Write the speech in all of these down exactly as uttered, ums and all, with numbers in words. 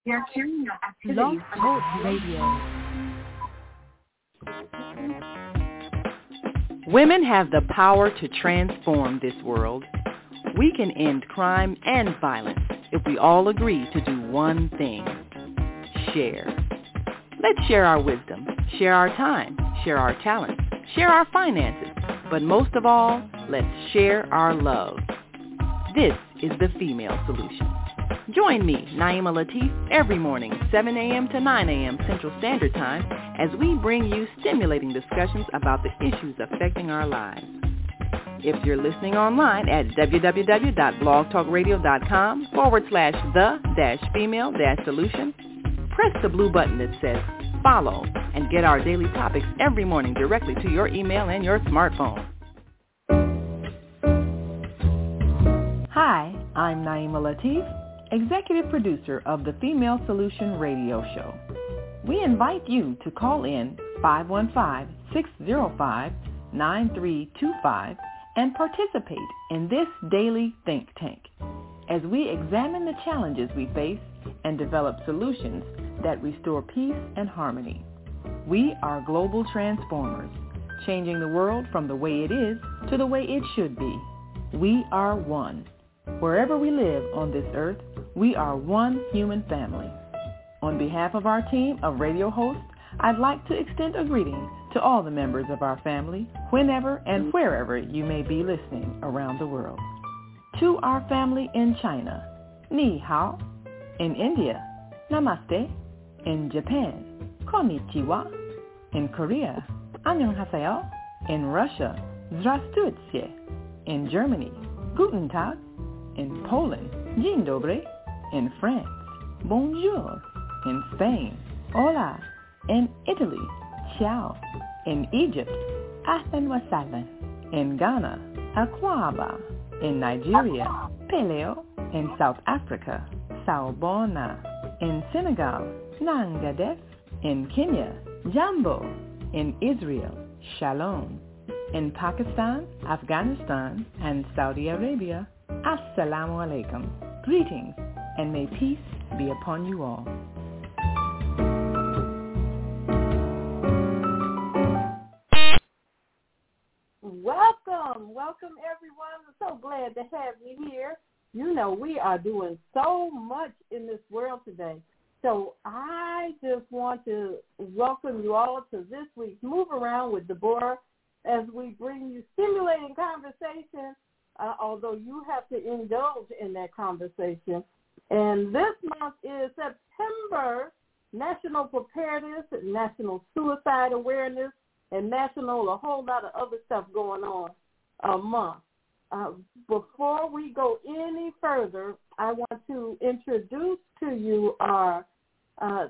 We are carrying out Blog activities. Talk Radio. Women have the power to transform this world. We can end crime and violence if we all agree to do one thing: share. Let's share our wisdom, share our time, share our talents, share our finances, but most of all, let's share our love. This is the Female Solution. Join me, Naima Latif, every morning, seven a.m. to nine a.m. Central Standard Time, as we bring you stimulating discussions about the issues affecting our lives. If you're listening online at www.blogtalkradio.com forward slash the dash female dash solution, press the blue button that says follow and get our daily topics every morning directly to your email and your smartphone. Hi, I'm Naima Latif, Executive Producer of the Female Solution Radio Show. We invite you to call in five one five, six zero five, nine three two five and participate in this daily think tank as we examine the challenges we face and develop solutions that restore peace and harmony. We are global transformers, changing the world from the way it is to the way it should be. We are one. Wherever we live on this earth, we are one human family. On behalf of our team of radio hosts, I'd like to extend a greeting to all the members of our family, whenever and wherever you may be listening around the world. To our family in China, Ni Hao. In India, Namaste. In Japan, Konnichiwa. In Korea, Annyeonghaseyo. In Russia, Здравствуйте. In Germany, Guten Tag. In Poland, Dzień dobry. In France, Bonjour. In Spain, Hola. In Italy, Ciao. In Egypt, Ahlan wa sahlan. In Ghana, Akwaba. In Nigeria, Peleo. In South Africa, Sawubona. In Senegal, Nangadef. In Kenya, Jambo. In Israel, Shalom. In Pakistan, Afghanistan, and Saudi Arabia, Assalamu alaikum. Greetings, and may peace be upon you all. Welcome, welcome everyone. I'm so glad to have you here. You know, we are doing so much in this world today. So I just want to welcome you all to this week's Move Around with Deborah as we bring you stimulating conversation, uh, although you have to indulge in that conversation. And this month is September National Preparedness, National Suicide Awareness, and national, a whole lot of other stuff going on a month. Uh, before we go any further, I want to introduce to you our uh,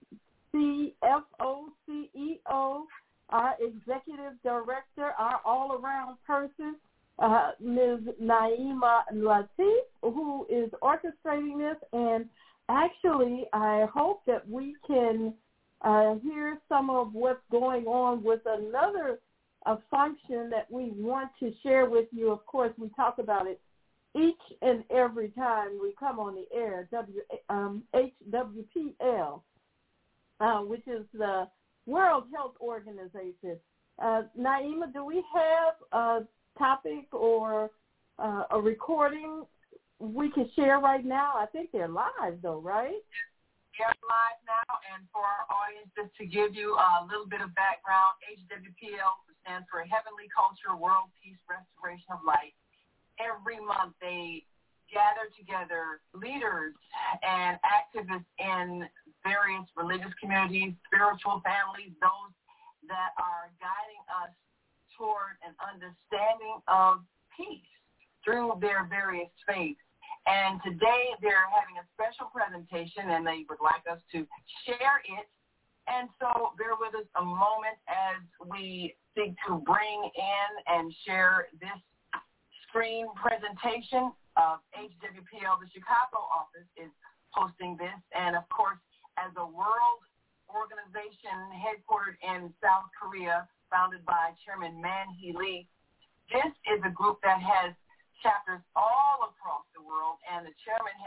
C F O, C E O, our Executive Director, our all-around person, uh, Miz Naima Latif, who is orchestrating this. And actually, I hope that we can uh, hear some of what's going on with another a function that we want to share with you. Of course, we talk about it each and every time we come on the air, w, um, H W P L, uh, which is the World Health Organization. Uh, Naima, do we have a topic or uh, a recording we can share right now? I think they're live, though, right? They're live now, and for our audience, just to give you a little bit of background, H W P L stands for Heavenly Culture, World Peace, Restoration of Light. Every month they gather together leaders and activists in various religious communities, spiritual families, those that are guiding us toward an understanding of peace through their various faiths. And today they're having a special presentation, and they would like us to share it. And so bear with us a moment as we seek to bring in and share this screen presentation of H W P L. The Chicago office is hosting this. And, of course, as a world organization headquartered in South Korea, founded by Chairman Man-hee Lee, this is a group that has chapters all across the world, and the chairman has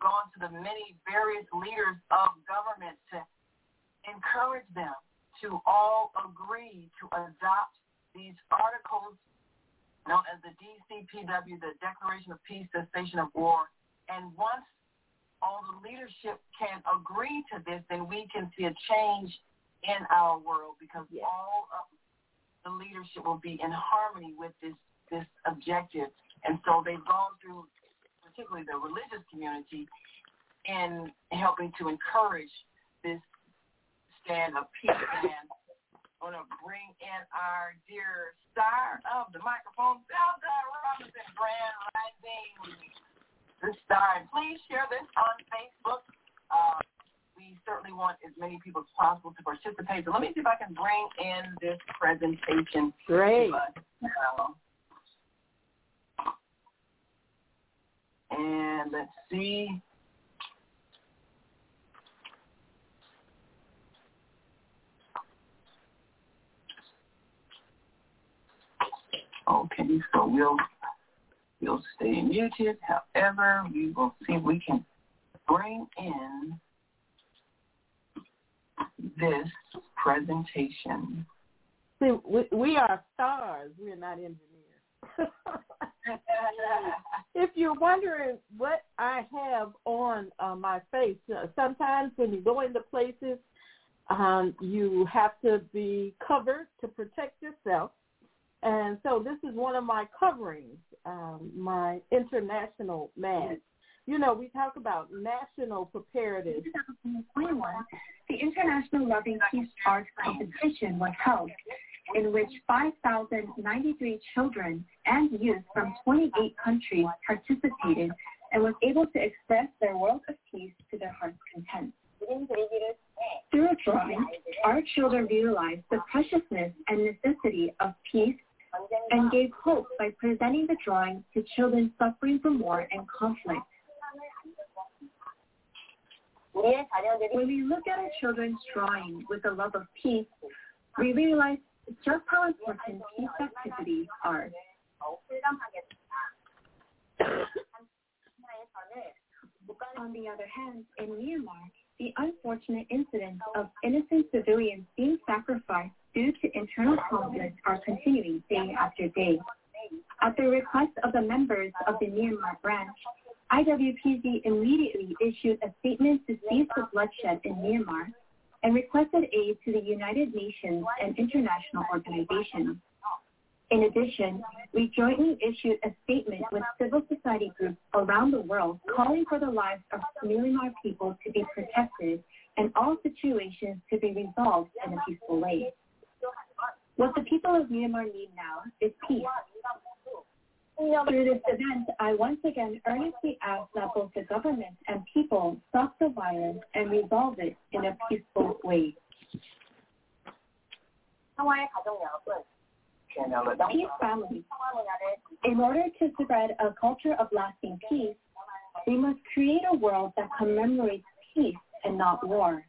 gone to the many various leaders of government to encourage them to all agree to adopt these articles known as the D C P W, the Declaration of Peace, Cessation of War. And once all the leadership can agree to this, then we can see a change in our world, because yes. all of the leadership will be in harmony with this, this objective. And so they've gone through, particularly the religious community, in helping to encourage this stand of peace. And I'm going to bring in our dear star of the microphone, Zelda Robinson, Grand Rising. The star. And please share this on Facebook. Uh, we certainly want as many people as possible to participate. So let me see if I can bring in this presentation. Great. And let's see. Okay, so we'll we'll stay muted. However, we will see if we can bring in this presentation. See, we, we are stars. We are not engineers. If you're wondering what I have on uh, my face, uh, sometimes when you go into places, um, you have to be covered to protect yourself. And so this is one of my coverings, um, my international mask. You know, we talk about national preparedness. In twenty twenty-one, the International Loving Peace Arts Competition was held, in which five thousand ninety-three children and youth from twenty-eight countries participated and was able to express their world of peace to their heart's content. Through a drawing, our children realized the preciousness and necessity of peace and gave hope by presenting the drawing to children suffering from war and conflict. When we look at our children's drawing with the love of peace, we realize just how important peace activities are. On the other hand, in Myanmar, the unfortunate incidents of innocent civilians being sacrificed due to internal conflict are continuing day after day. At the request of the members of the Myanmar branch, I W P G immediately issued a statement to cease the bloodshed in Myanmar and requested aid to the United Nations and international organizations. In addition, we jointly issued a statement with civil society groups around the world calling for the lives of Myanmar people to be protected and all situations to be resolved in a peaceful way. What the people of Myanmar need now is peace. Through this event, I once again earnestly ask that both the government and people stop the violence and resolve it in a peaceful way. Peace families. In order to spread a culture of lasting peace, we must create a world that commemorates peace and not war.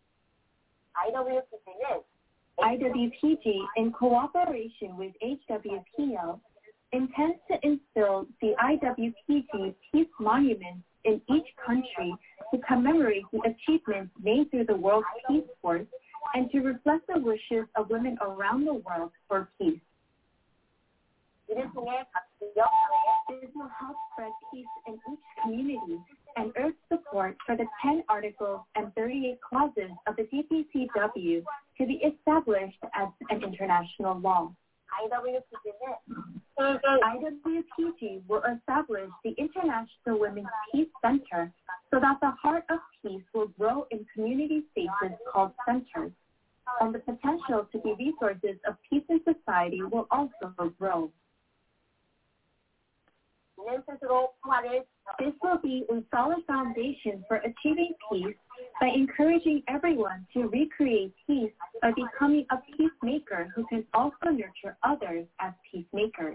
I W P G, in cooperation with H W P L, intends to instill the I W P G Peace Monuments in each country to commemorate the achievements made through the World Peace Force and to reflect the wishes of women around the world for peace. This will help spread peace in each community and urge support for the ten articles and thirty-eight clauses of the D C P W to be established as an international law. I W P G will establish the International Women's Peace Center so that the heart of peace will grow in community spaces called centers, and the potential to be resources of peace in society will also grow. This will be a solid foundation for achieving peace by encouraging everyone to recreate peace by becoming a peacemaker who can also nurture others as peacemakers.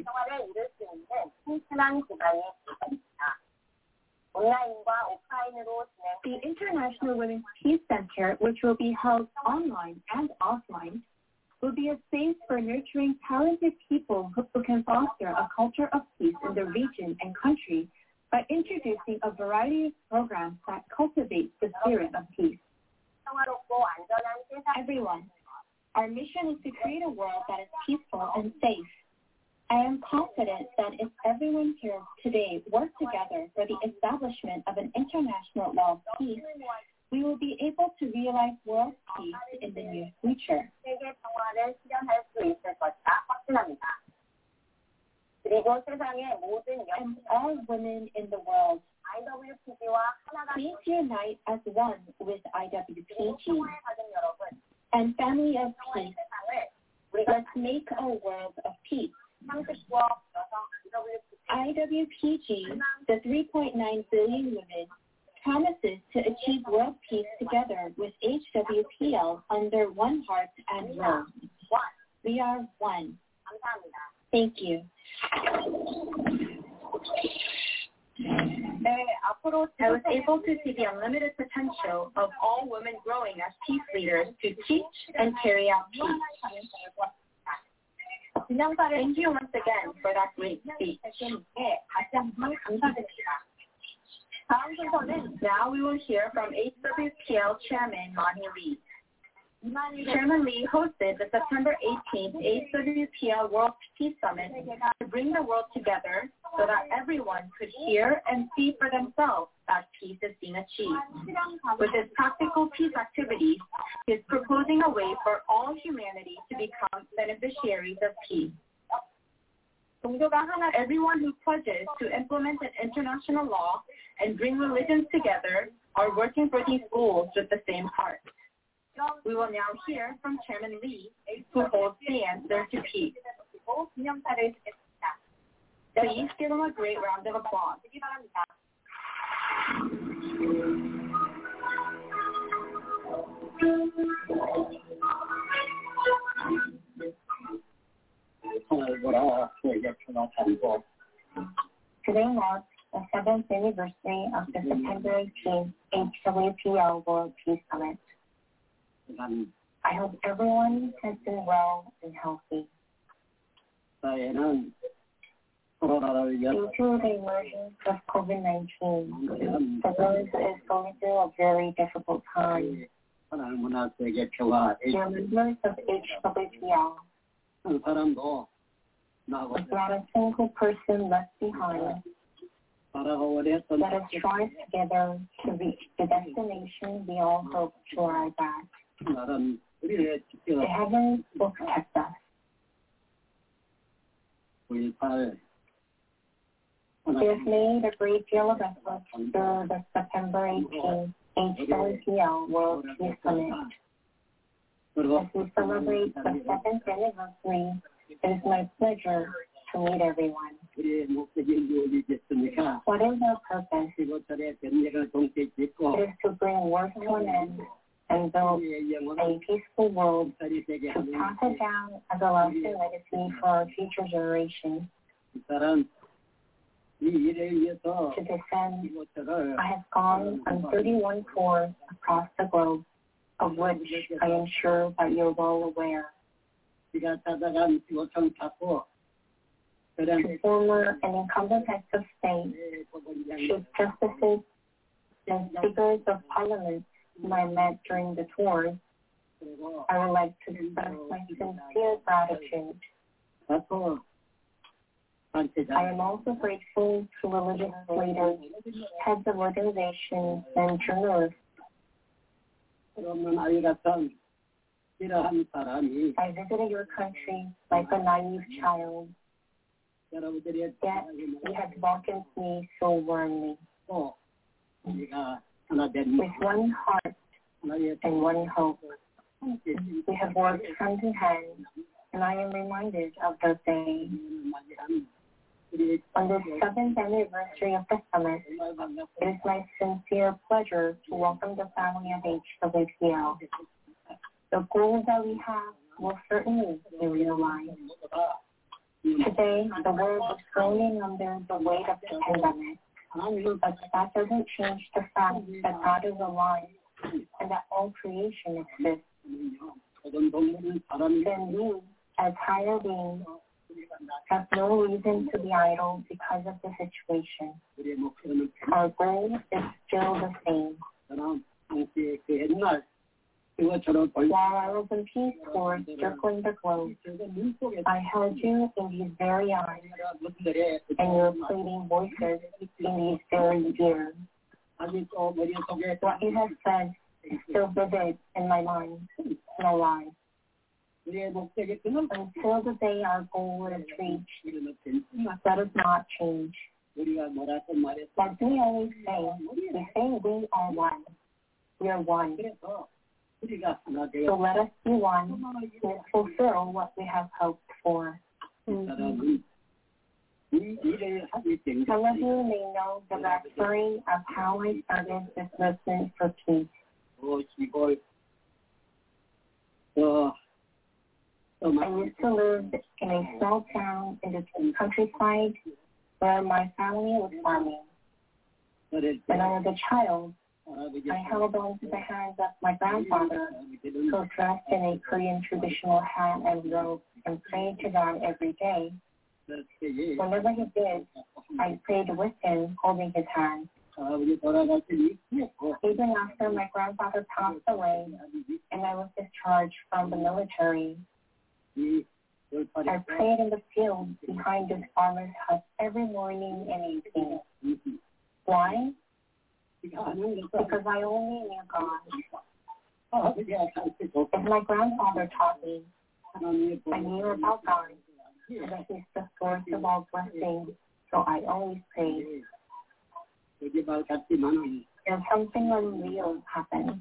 The International Women's Peace Center, which will be held online and offline, will be a space for nurturing talented people who can foster a culture of peace in the region and country by introducing a variety of programs that cultivate the spirit of peace. Everyone, our mission is to create a world that is peaceful and safe. I am confident that if everyone here today works together for the establishment of an international law of peace, we will be able to realize world peace in the near future. And all women in the world, please unite as one with I W P G. And family of peace, let's make a world of peace. I W P G, the three point nine billion women, promises to achieve world peace together with H W P L under one heart and role. We are one. Thank you. I was able to see the unlimited potential of all women growing as peace leaders to teach and carry out peace. Thank you once again for that great speech. Now we will hear from H W P L Chairman Mani Lee. Chairman Lee hosted the September eighteenth H W P L World Peace Summit to bring the world together so that everyone could hear and see for themselves that peace is being achieved. With his practical peace activities, he is proposing a way for all humanity to become beneficiaries of peace. Everyone who pledges to implement an international law and bring religions together are working for these goals with the same heart. We will now hear from Chairman Lee, who holds the answer to peace. Please give him a great round of applause. Today marks the seventh anniversary of the September eighteenth H W P L World Peace Summit. I hope everyone has been well and healthy. Due to the emergence of COVID nineteen, the world is going through a very difficult time. The members of H W P L, with not a single person left behind, let us strive together to reach the destination we all hope to arrive at. The heavens will protect us. We have made a great deal of effort through the September eighteenth H W P L World Peace Summit. As we celebrate the seventh anniversary, it is my pleasure to meet everyone. What is our purpose? It is to bring work to an end and build a peaceful world to pass it down as a lasting legacy for our future generations. To this end, I have gone on thirty-one tours across the globe, of which I am sure that you're well aware. To former and incumbent heads of state, chief justices, and speakers of parliament whom I met during the tours, I would like to express my sincere gratitude. I am also grateful to religious leaders, heads of organizations, and journalists. I visited your country like a naive child, yet you have welcomed me so warmly. With one heart and one hope, we have worked hand in hand, and I am reminded of those days. On the seventh anniversary of the summit, it is my sincere pleasure to welcome the family of H W P L. The goals that we have will certainly be realized. Today, the world is groaning under the weight of the pandemic, but that doesn't change the fact that God is alive and that all creation exists. Then we, as higher beings, have no reason to be idle because of the situation. Our goal is still the same. While I was in Peace Corps circling the globe, I held you in these very eyes, and your pleading voices in these very ears. What you have said is still vivid in my mind, in my life. Until the day our goal is reached, let us not change. Like we always say, we say we are one. We are one. So let us be one to fulfill what we have hoped for. Mm-hmm. Some of you may know the backstory of how I started this movement for peace. I used to live in a small town in the countryside where my family was farming. When I was a child, I held on to the hands of my grandfather, who was dressed in a Korean traditional hat and robe, and prayed to God every day. Whenever he did, I prayed with him, holding his hand. Even after my grandfather passed away and I was discharged from the military, I prayed in the fields behind this farmer's hut every morning and evening. Why? Because I only knew God. As my grandfather taught me, I knew about God, and that He's the source of all blessings, so I always prayed. And something unreal happened.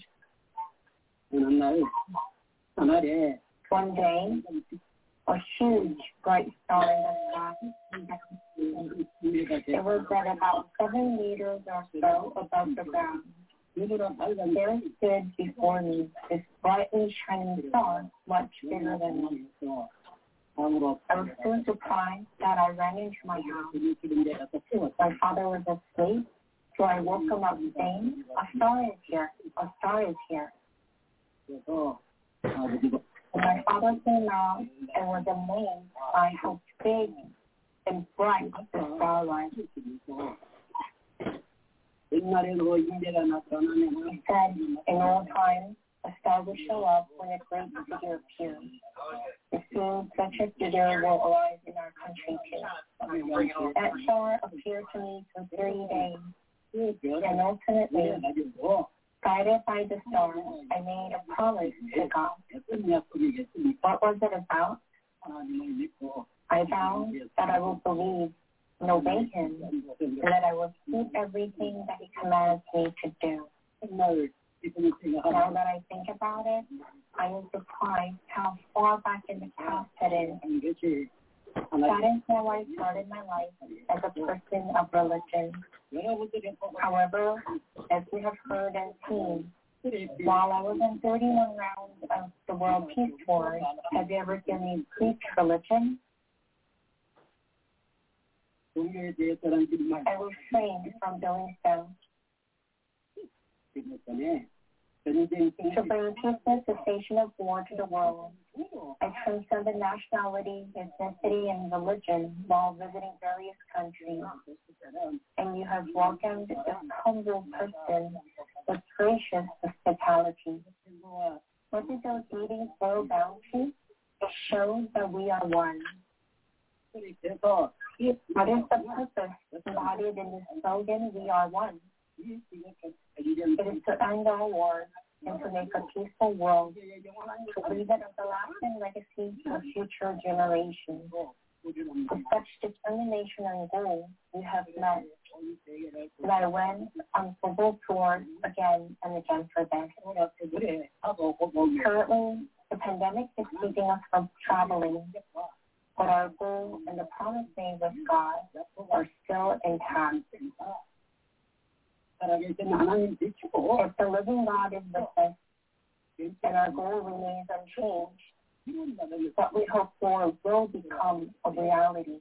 One day, a huge bright star in the sky. It was at about seven meters or so above the ground. There stood before me this brightly shining star, much bigger than me. I was so surprised that I ran into my house. My father was asleep, so I woke him up saying, "A star is here, a star is here." My father came out and was amazed by how big and bright the star was. He said, in old times, a star would show up when a great figure appears. It seems such a figure will arise in our country too. That star appeared to me for three days, and ultimately, guided by the star, I made a promise to God. What was it about? I vowed that I will believe and obey Him, and that I will keep everything that He commands me to do. Now that I think about it, I am surprised how far back in the past it is. That is how I started my life as a person of religion. However, as we have heard and seen, while I was in thirty-one rounds of the World Peace Wars, have you ever seen me preach religion? I refrained from doing so. To bring peace and cessation of war to the world, I transcended nationality, ethnicity, and religion while visiting various countries. And you have welcomed this humble person with gracious hospitality. What did those meetings boil down to? It shows that we are one. What is the purpose embodied in this slogan, "We are one"? It is to end all wars and to make a peaceful world, to leave an everlasting legacy for future generations. With such determination and goal, we have met. And I went on global tours again and again for them. Currently, the pandemic is keeping us from traveling, but our goal and the promise made with God are still intact. If the living God is with us, and our goal remains unchanged, what we hope for will become a reality.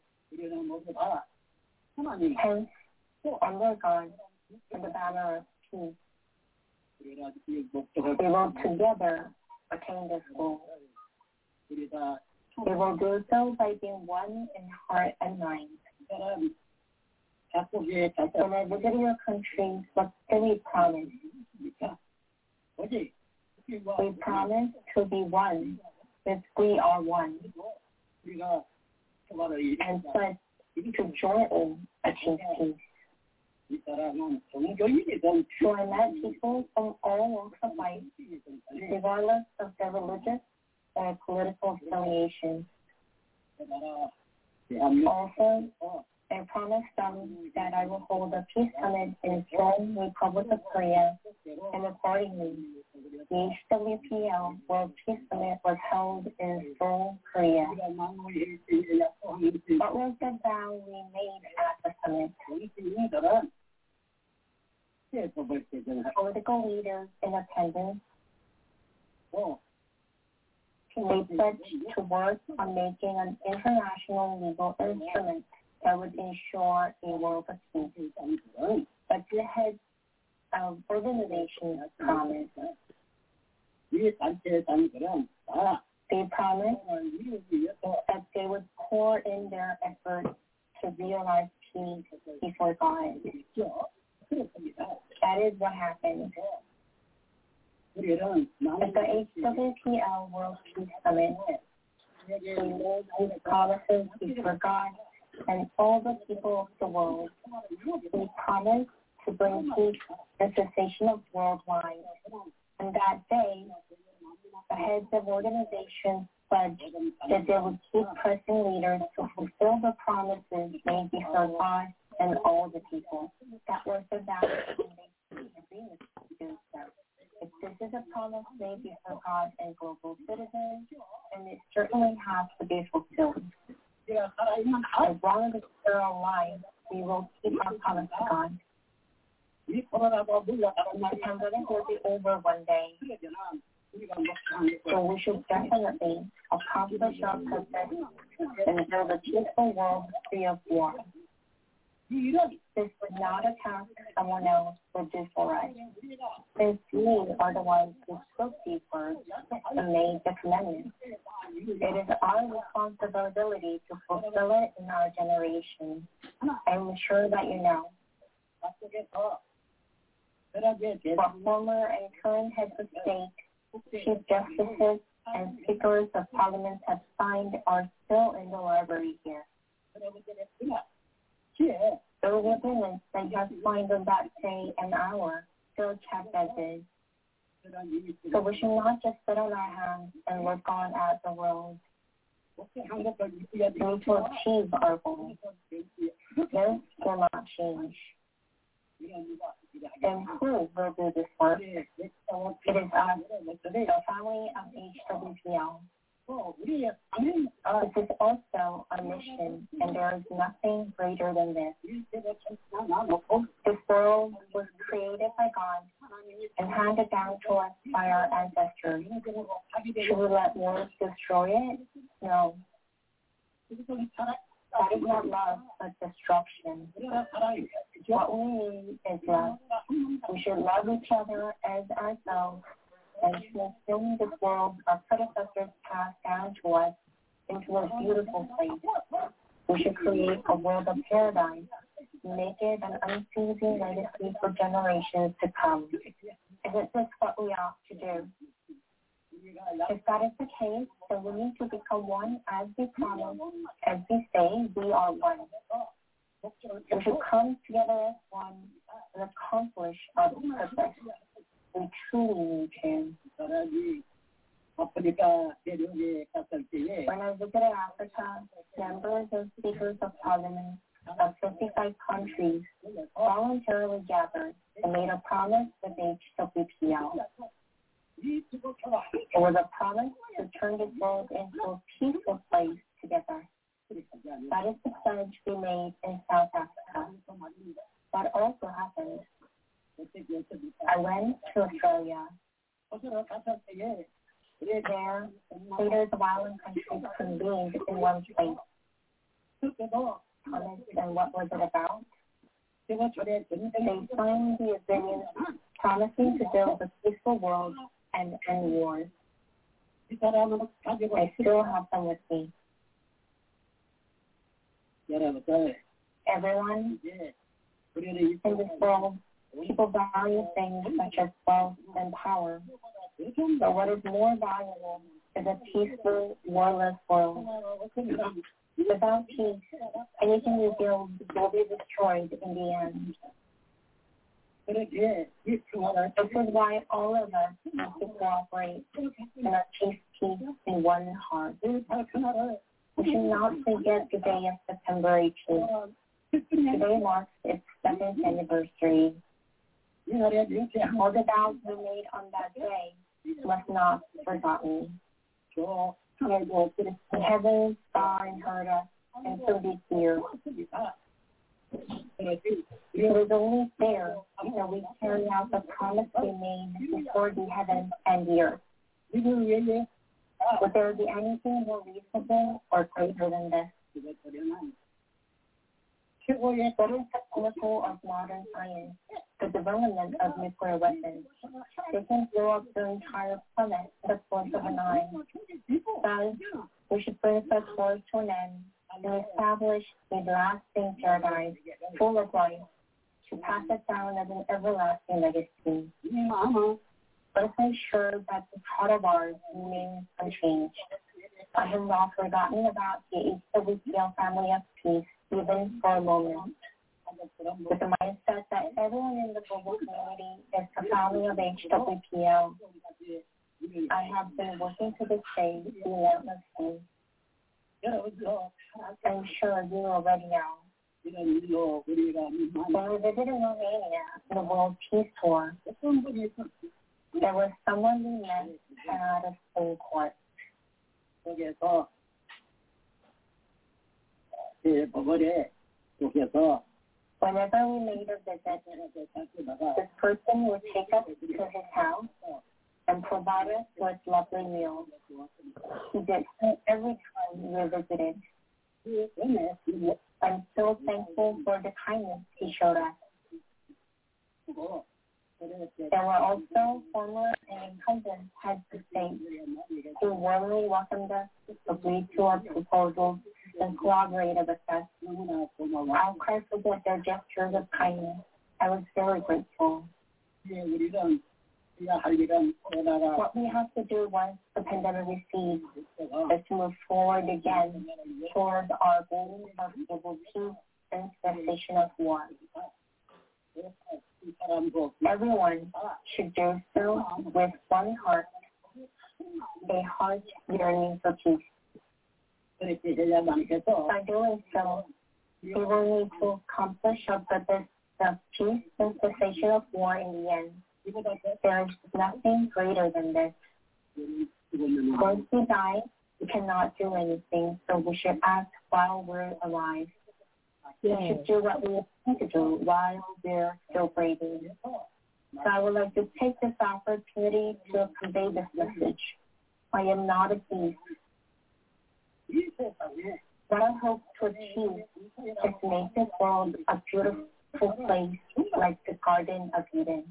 Hence, under God and the banner of peace, we will together attain this goal. They will do so by being one in heart and mind. When I visit your country, what do we promise? We promise to be one, if we are one, and pledge to jointly achieve peace. So I met people from all walks of life, regardless of their religious or political affiliation. Also, I promised them that I will hold a peace summit in Seoul, Republic of Korea, and accordingly, the H W P L World Peace Summit was held in Seoul, Korea. What was the vow we made at the summit? Political leaders in attendance, they pledged to work on making an international legal instrument that would ensure a world of peace. But the heads of organizations promised. They promised that they would pour in their efforts to realize peace before God. That is what happened. At the H W P L World Peace Summit, we made these promises before God and all the people of the world. We promised to bring peace and cessation of worldwide. And that day, the heads of organizations pledged that they would keep pressing leaders to fulfill the promises made before God and all the people. That was the vow and they made agreement to do so. If this is a promise made before God and global citizens, and it certainly has to be fulfilled. As long as we're alive, we will keep our promise to God. The pandemic will be over one day, so we should definitely accomplish our purpose and build a peaceful world free of war. This would not a task someone else would do for us, since we are the ones who spoke these words and made the commandments. It is our responsibility to fulfill it in our generation. I am sure that you know. What former and current heads of state, chief justices, and speakers of parliament have signed are still in the library here. Those agreements they have signed on that day and hour still checked as is. So we should not just sit on our hands and look on at the world. We need to achieve our goals. This will not change. Then who will do this work? It is us, the family of H W P L. This is also our mission, and there is nothing greater than this. This world was created by God and handed down to us by our ancestors. Should we let wars destroy it? No. That is not love, but destruction. What we need is love. We should love each other as ourselves and transform this world our predecessors passed down to us into a beautiful place. We should create a world of paradise, make it an unceasing legacy for generations to come. Isn't this what we ought to do? If that is the case, then we need to become one as we promise, as we say we are one. We should come together as one and accomplish our purpose. We truly need to. When I visited Africa, members and speakers of parliament of fifty-five countries voluntarily gathered and made a promise with H W P L. It was a promise to turn this world into a peaceful place together. That is the pledge we made in South Africa. That also happened. I went to Australia. There, leaders of island countries convened in one place. And what was it about? They signed the agreement promising to build a peaceful world and end wars. I still have them with me. Everyone in this world, people value things such as wealth and power. But what is more valuable is a peaceful, warless world. Without peace, anything you build will be destroyed in the end. This is why all of us have to cooperate and achieve peace in one heart. We should not forget the day of September eighteenth. Today marks its seventh anniversary. All the vows we made on that day must not be forgotten. The heavens saw and heard us, and so did fear. It was only fair that we carry out the promise we made before the heavens and the earth. Would there be anything more reasonable or greater than this? What is the pinnacle of modern science? The development of nuclear weapons. They can blow up the entire planet at the force of an eye. Thus, we should bring such wars to an end and establish a lasting paradise full of life to pass it down as an everlasting legacy. Let us make sure that the thought of ours remains unchanged. I have not forgotten about the H W P L family of peace, even for a moment. With the mindset that everyone in the global community is the family of H W P L, I have been working to this day relentlessly. I'm sure you already know. When we visited Romania in the World Peace Tour, there was someone we met at a Supreme Court. Whenever we made a visit, this person would take us to his house and provide us with lovely meals. He did so every time we visited. I'm so thankful for the kindness he showed us. There were also former and incumbent heads of state who warmly welcomed us, agreed to our proposals, and collaborated with us. I'll quite forget their gestures of kindness. I was very grateful. What we have to do once the pandemic recedes is to move forward again towards our goals of global peace and cessation of war. Everyone should do so with one heart, a heart yearning for peace. By doing so, we will need to accomplish our purpose of peace and cessation of war in the end. There is nothing greater than this. Once we die, we cannot do anything, so we should act while we're alive. We should do what we need to do while we're still breathing. So I would like to take this opportunity to convey this message. I am not a thief. What I hope to achieve is to make this world a beautiful place like the Garden of Eden.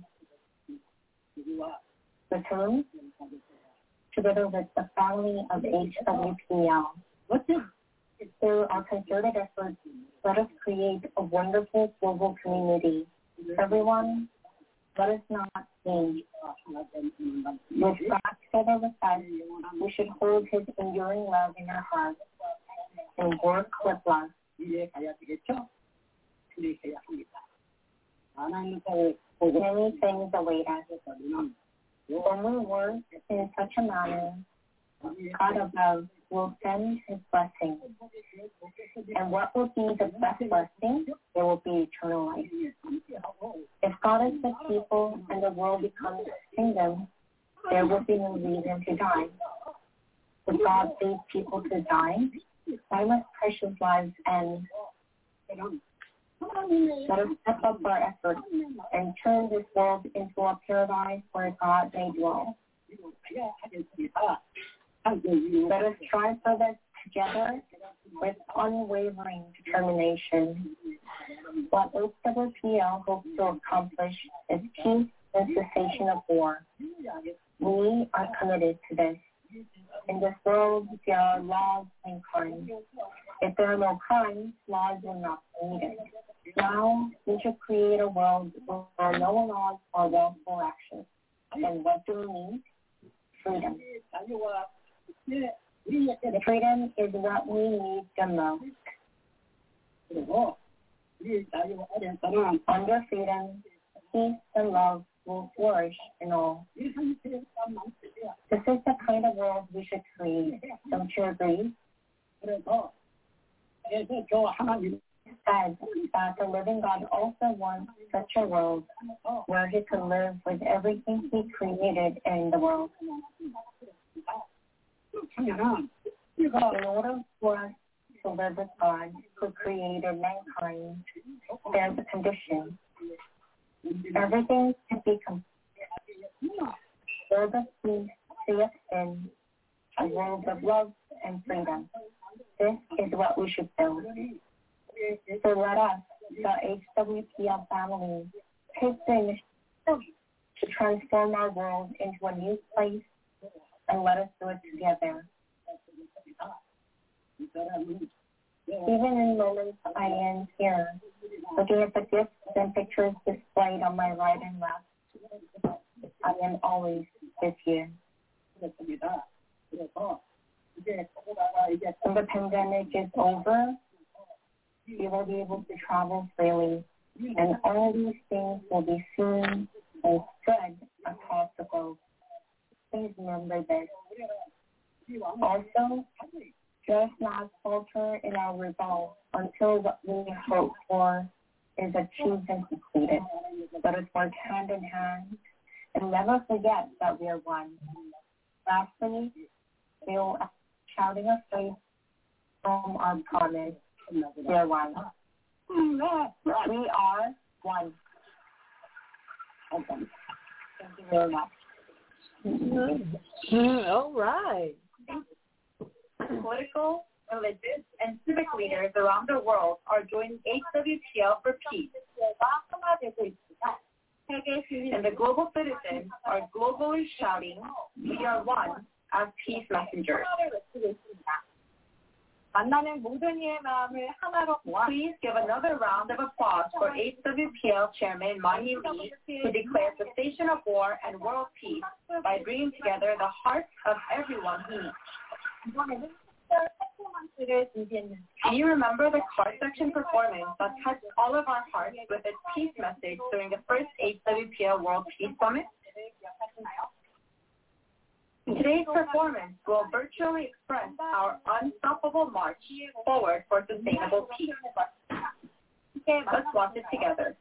With whom? Together with the family of H W P L. Through our concerted efforts, let us create a wonderful global community. Everyone, let us not change. With God together with us, we should hold his enduring love in our hearts and work with love. Many things await us. When we work in such a manner, God above will send his blessing. And what will be the best blessing? There will be eternal life. If God is with people and the world becomes his kingdom, there will be no reason to die. If God leads people to die, why must precious lives end? Let us step up our efforts and turn this world into a paradise where God may dwell. Let us strive for this together with unwavering determination. What H W P L hopes to accomplish is peace and cessation of war. We are committed to this. In this world, there are laws and crimes. If there are no crimes, laws will not be needed. Now, we should create a world where no laws or wrongful actions. And what do we need? Freedom. Freedom is what we need the most. Under freedom, peace and love will flourish in all. This is the kind of world we should create. Don't you agree? Said that the living God also wants such a world where he could live with everything he created in the world. In order for us to live with God who created mankind, there's a condition. Everything can be complete. World of peace, free of sin, a world of love and freedom. This is what we should build. So let us, the H W P L family, take the initiative to transform our world into a new place, and let us do it together. Even in moments I am here, looking at the gifts and pictures displayed on my right and left, I am always with you. When the pandemic is over, you will be able to travel freely, and all these things will be seen and spread across the globe. Please remember this. Also, let us not falter in our resolve until what we hope for is achieved and completed. Let us work hand in hand and never forget that we are one. Lastly, we will shouting a phrase from our promise. We are one. We are one. Okay. Thank you very much. Mm-hmm. All right. Political, religious, and civic leaders around the world are joining H W P L for peace. And the global citizens are globally shouting, "We are one," as peace messengers. Please give another round of applause for H W P L Chairman Manyi Lee, who declares the station of war and world peace by bringing together the hearts of everyone he meets. Do you remember the card section performance that touched all of our hearts with its peace message during the first H W P L World Peace Summit? Today's performance will virtually express our unstoppable march forward for sustainable peace. Let's watch it together.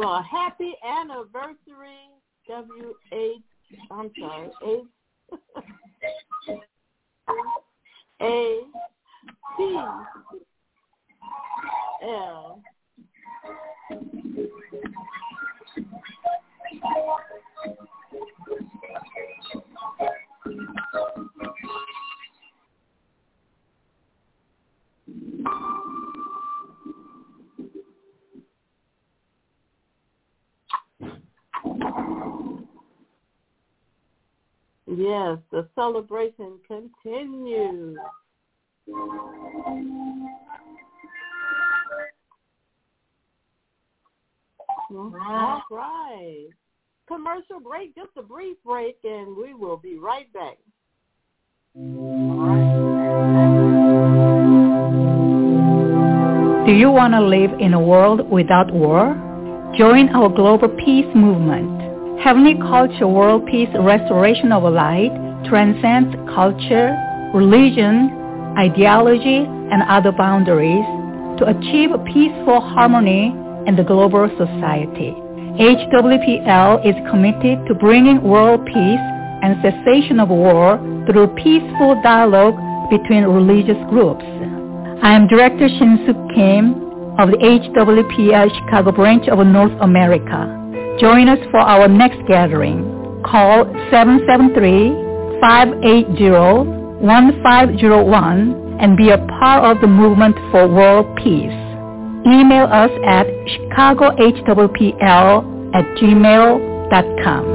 Well, happy anniversary, W H. I'm sorry, H. A. T. L. Yes, the celebration continues. All right. Commercial break, just a brief break, and we will be right back. Do you want to live in a world without war? Join our global peace movement. Heavenly Culture World Peace Restoration of Light transcends culture, religion, ideology, and other boundaries to achieve peaceful harmony in the global society. H W P L is committed to bringing world peace and cessation of war through peaceful dialogue between religious groups. I am Director Shin-Suk Kim of the H W P L Chicago branch of North America. Join us for our next gathering. Call seven seven three, five eight zero, one five zero one and be a part of the movement for world peace. Email us at chicagohwpl at gmail dot com.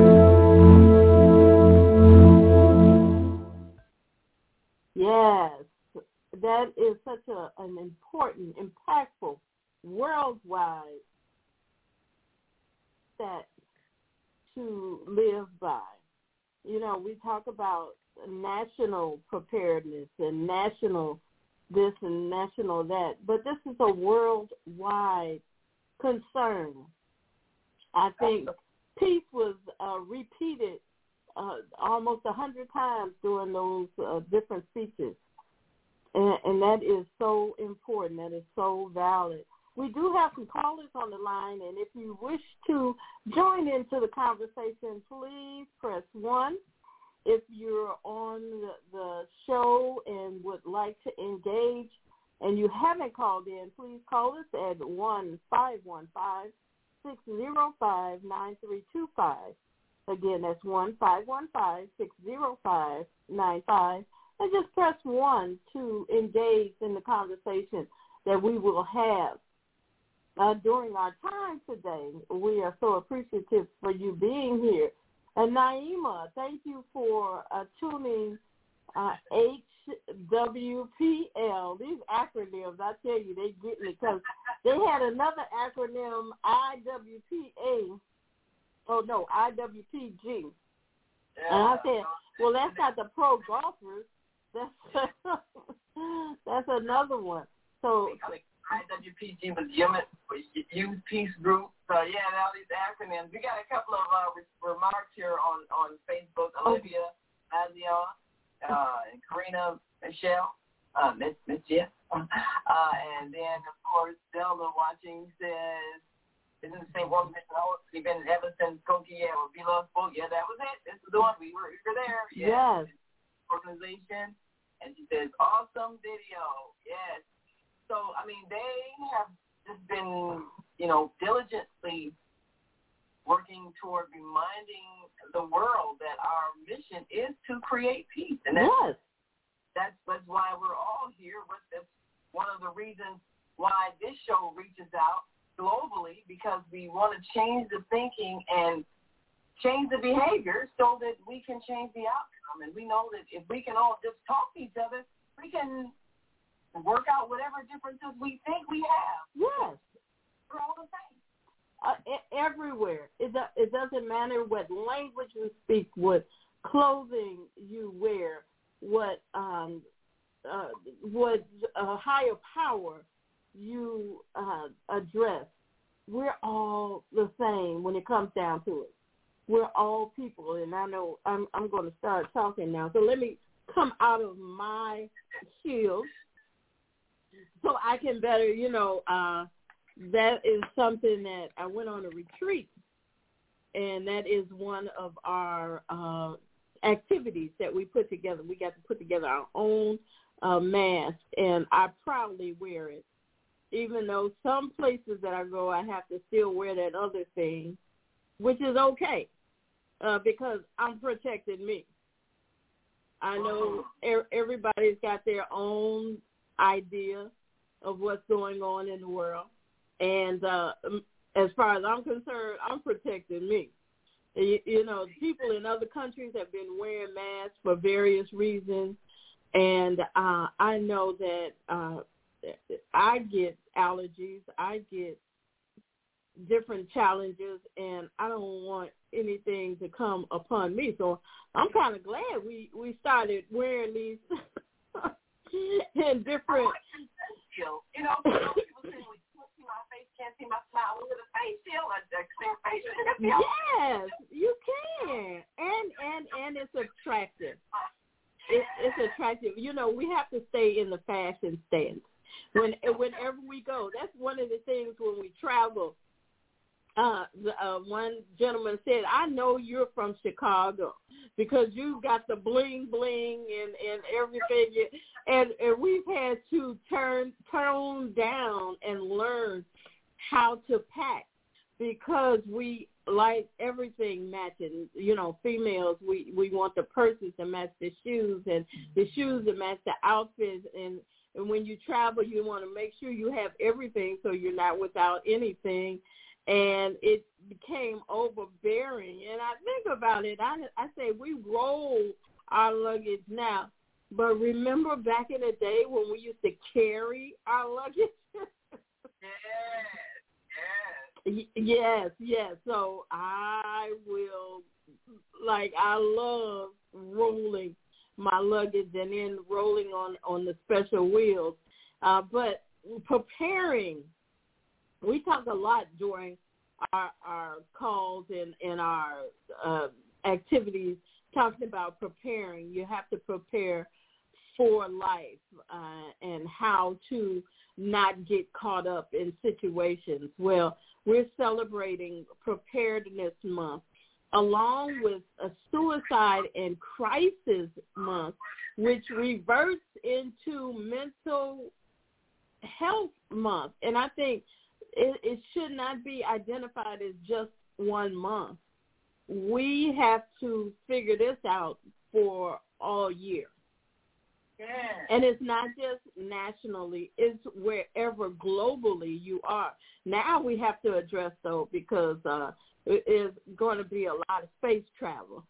Yes, that is such a, an important, impactful, worldwide set to live by. You know, we talk about national preparedness and national this and national that, but this is a worldwide concern. I think peace was uh, repeated uh, almost a hundred times during those uh, different speeches, and, and that is so important. That is so valid. We do have some callers on the line, and if you wish to join into the conversation, please press one. If you're on the, the show and would like to engage and you haven't called in, please call us at one five one five, six zero five, nine three two five. Again, that's one five one five, six zero five, nine five. And just press one to engage in the conversation that we will have uh, during our time today. We are so appreciative for you being here. And Naima, thank you for uh, tuning uh, H W P L. These acronyms, I tell you, they get me because they had another acronym, I W P A. Oh, no, I W P G. Yeah. And I said, well, that's not the pro golfers. That's that's another one. So I W P G was Youth Peace Group. So, yeah, all these acronyms. We got a couple of uh, re- remarks here on, on Facebook. Olivia, Mazion, uh, and Karina, Michelle, uh, Miss Miss Jeff. Uh, and then, of course, Zelda watching says, this is the same organization. We've been ever since Skokie, yeah, or Beloved Folk. Yeah, that was it. This is the one. We were, we were there. Yeah. Yes. Organization. And she says, awesome video. Yes. So, I mean, they have just been, you know, diligently working toward reminding the world that our mission is to create peace. And that's, yes. that's, that's why we're all here. That's one of the reasons why this show reaches out globally, because we want to change the thinking and change the behavior so that we can change the outcome. And we know that if we can all just talk to each other, we can work out whatever differences we think we have. Yes. We're all the same. Uh, everywhere. It, do, it doesn't matter what language you speak, what clothing you wear, what um, uh, what uh, higher power you uh, address. We're all the same when it comes down to it. We're all people, and I know I'm, I'm going to start talking now. So let me come out of my shield so I can better, you know, uh, that is something that I went on a retreat, and that is one of our uh, activities that we put together. We got to put together our own uh, mask, and I proudly wear it. Even though some places that I go, I have to still wear that other thing, which is okay uh, because I'm protecting me. I know er- everybody's got their own idea of what's going on in the world. And uh, as far as I'm concerned, I'm protecting me. You, you know, people in other countries have been wearing masks for various reasons. And uh, I know that uh, I get allergies. I get different challenges, and I don't want anything to come upon me. So I'm kind of glad we, we started wearing these in different. You know, people say, well, you can't see my face, can't see my smile with a face shield, a clear facial shield. Yes, you can, and and and it's attractive. It's, it's attractive. You know, we have to stay in the fashion stance. When whenever we go, that's one of the things when we travel. Uh, the, uh, one gentleman said, I know you're from Chicago because you got the bling bling and, and everything. And, and we've had to turn tone down and learn how to pack because we like everything matching. You know, females, we, we want the purses to match the shoes and the shoes to match the outfits. And, and when you travel, you want to make sure you have everything so you're not without anything. And it became overbearing. And I think about it, I, I say we roll our luggage now. But remember back in the day when we used to carry our luggage? Yes, yes. Yes, yes. So I will, like, I love rolling my luggage and then rolling on, on the special wheels. Uh, but preparing, we talk a lot during our, our calls and, and our uh, activities talking about preparing. You have to prepare for life uh, and how to not get caught up in situations. Well, we're celebrating Preparedness Month along with a Suicide and Crisis Month, which reverts into Mental Health Month. And I think it, it should not be identified as just one month. We have to figure this out for all year. Yeah. And it's not just nationally, it's wherever globally you are. Now we have to address, though, because uh, it is going to be a lot of space travel.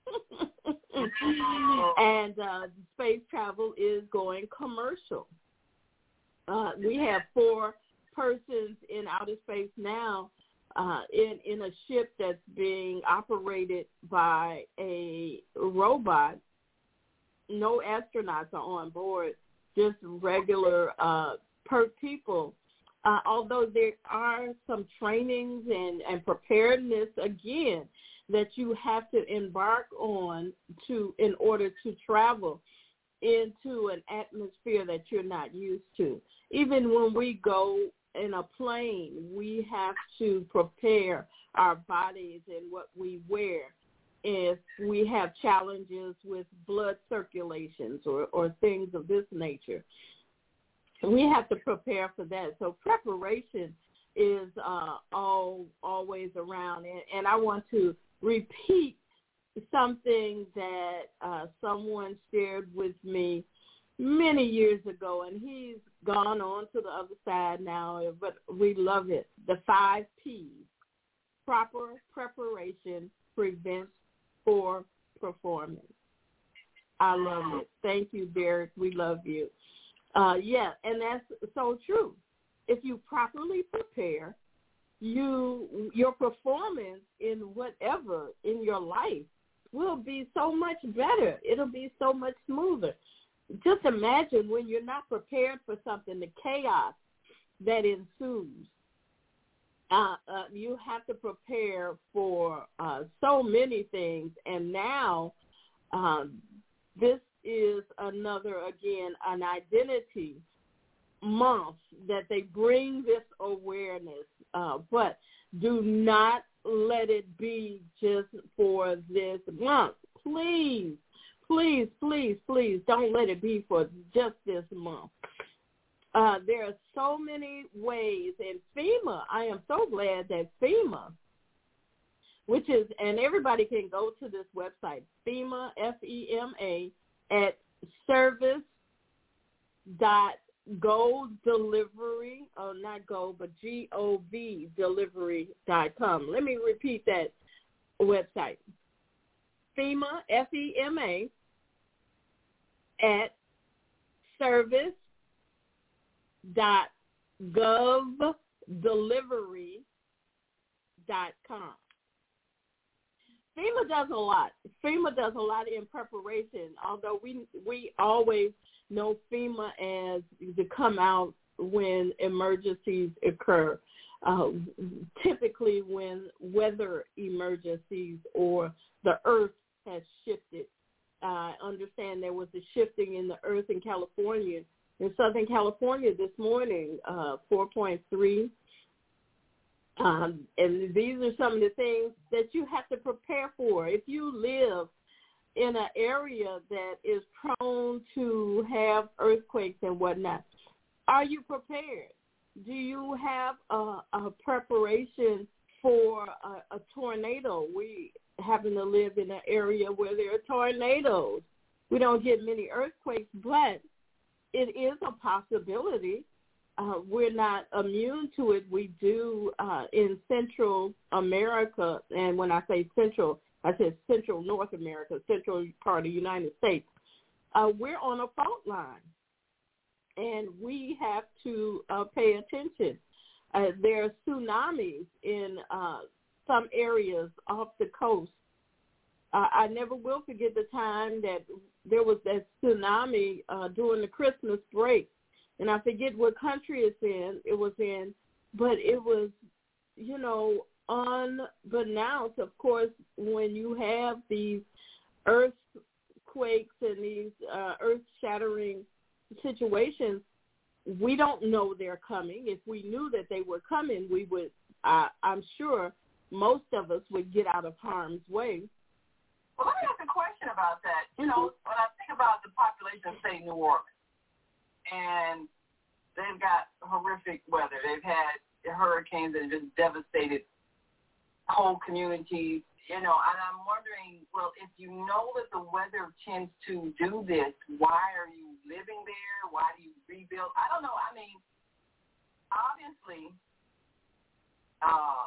And uh, space travel is going commercial. Uh, we have four persons in outer space now uh, in, in a ship that's being operated by a robot. No astronauts are on board, just regular uh, per people. Uh, although there are some trainings and, and preparedness, again, that you have to embark on to in order to travel into an atmosphere that you're not used to. Even when we go in a plane, we have to prepare our bodies and what we wear if we have challenges with blood circulations or, or things of this nature. We have to prepare for that. So preparation is uh, all always around. And, and I want to repeat something that uh, someone shared with me many years ago, and he's gone on to the other side now, but we love it. The five P's. Proper preparation prevents poor performance. I love it. Thank you, Derek. We love you. Uh, yeah, and that's so true. If you properly prepare, you your performance in whatever in your life will be so much better. It'll be so much smoother. Just imagine when you're not prepared for something, the chaos that ensues. Uh, uh, you have to prepare for uh, so many things, and now um, this is another, again, an identity month that they bring this awareness, uh, but do not let it be just for this month. Please, please, please, please don't let it be for just this month. Uh, there are so many ways, and FEMA, I am so glad that FEMA, which is, and everybody can go to this website, FEMA, F E M A, at service dot go delivery, oh, not go, but G O V delivery dot com. Let me repeat that website. FEMA, F E M A, at service dot gov delivery dot com. FEMA does a lot. FEMA does a lot in preparation, although we we always know FEMA as to come out when emergencies occur, uh, typically when weather emergencies or the earth has shifted. I uh, understand there was a shifting in the earth in California, in Southern California this morning, uh, four point three. Um, and these are some of the things that you have to prepare for. If you live in an area that is prone to have earthquakes and whatnot, are you prepared? Do you have a, a preparation for a, a tornado? We happen to live in an area where there are tornadoes. We don't get many earthquakes, but it is a possibility. Uh, we're not immune to it. We do uh, in Central America, and when I say Central, I said Central North America, Central part of the United States. Uh, we're on a fault line, and we have to uh, pay attention. Uh, there are tsunamis in uh, some areas off the coast. Uh, I never will forget the time that there was that tsunami uh, during the Christmas break. And I forget what country it's in, it was in, but it was, you know, unbeknownst, of course, when you have these earthquakes and these uh, earth-shattering situations, we don't know they're coming. If we knew that they were coming, we would, uh, I'm sure most of us would get out of harm's way. Well, let me ask a question about that. You know, when I think about the population of, say, New Orleans, and they've got horrific weather. They've had hurricanes that have just devastated whole communities, you know, and I'm wondering, well, if you know that the weather tends to do this, why are you living there? Why do you rebuild? I don't know. I mean, obviously, uh,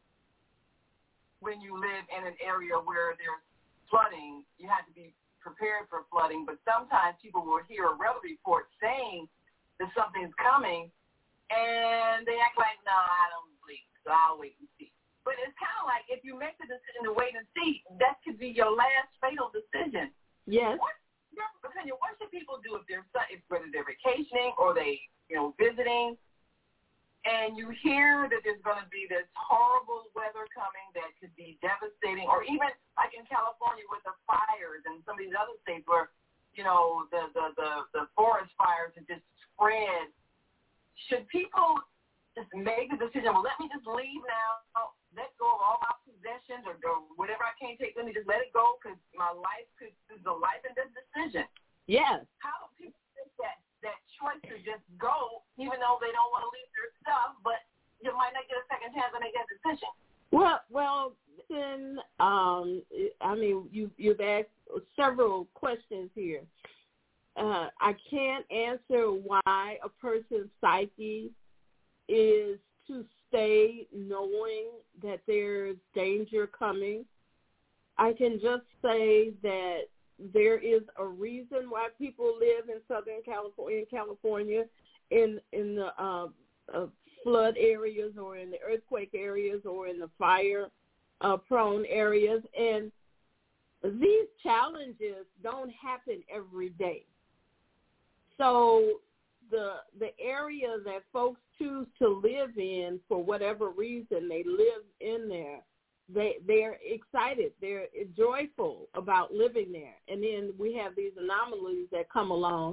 when you live in an area where there's flooding, you have to be prepared for flooding, but sometimes people will hear a weather report saying that something's coming, and they act like, no, I don't believe, so I'll wait and see. But it's kind of like if you make the decision to wait and see, that could be your last fatal decision. Yes. What, in your opinion, what should people do if they're, if, whether they're vacationing or they, you know, visiting, and you hear that there's going to be this horrible weather coming that could be devastating, or even like in California with the fires and some of these other states where, you know, the, the, the, the forest fires have just spread. Should people just make the decision, well, let me just leave now, let go of all my possessions or, or whatever I can't take, let me just let it go because my life could, is a life and death decision? Yes. How do people make that? that choice to just go, even though they don't want to leave their stuff, but you might not get a second chance to make that decision? Well, well, then, um, I mean, you, you've asked several questions here. Uh, I can't answer why a person's psyche is to stay knowing that there's danger coming. I can just say that there is a reason why people live in Southern California, in California, in in the uh, uh, flood areas or in the earthquake areas or in the fire uh, prone areas, and these challenges don't happen every day. So the the area that folks choose to live in, for whatever reason, they live in there. They they're excited, they're joyful about living there, and then we have these anomalies that come along,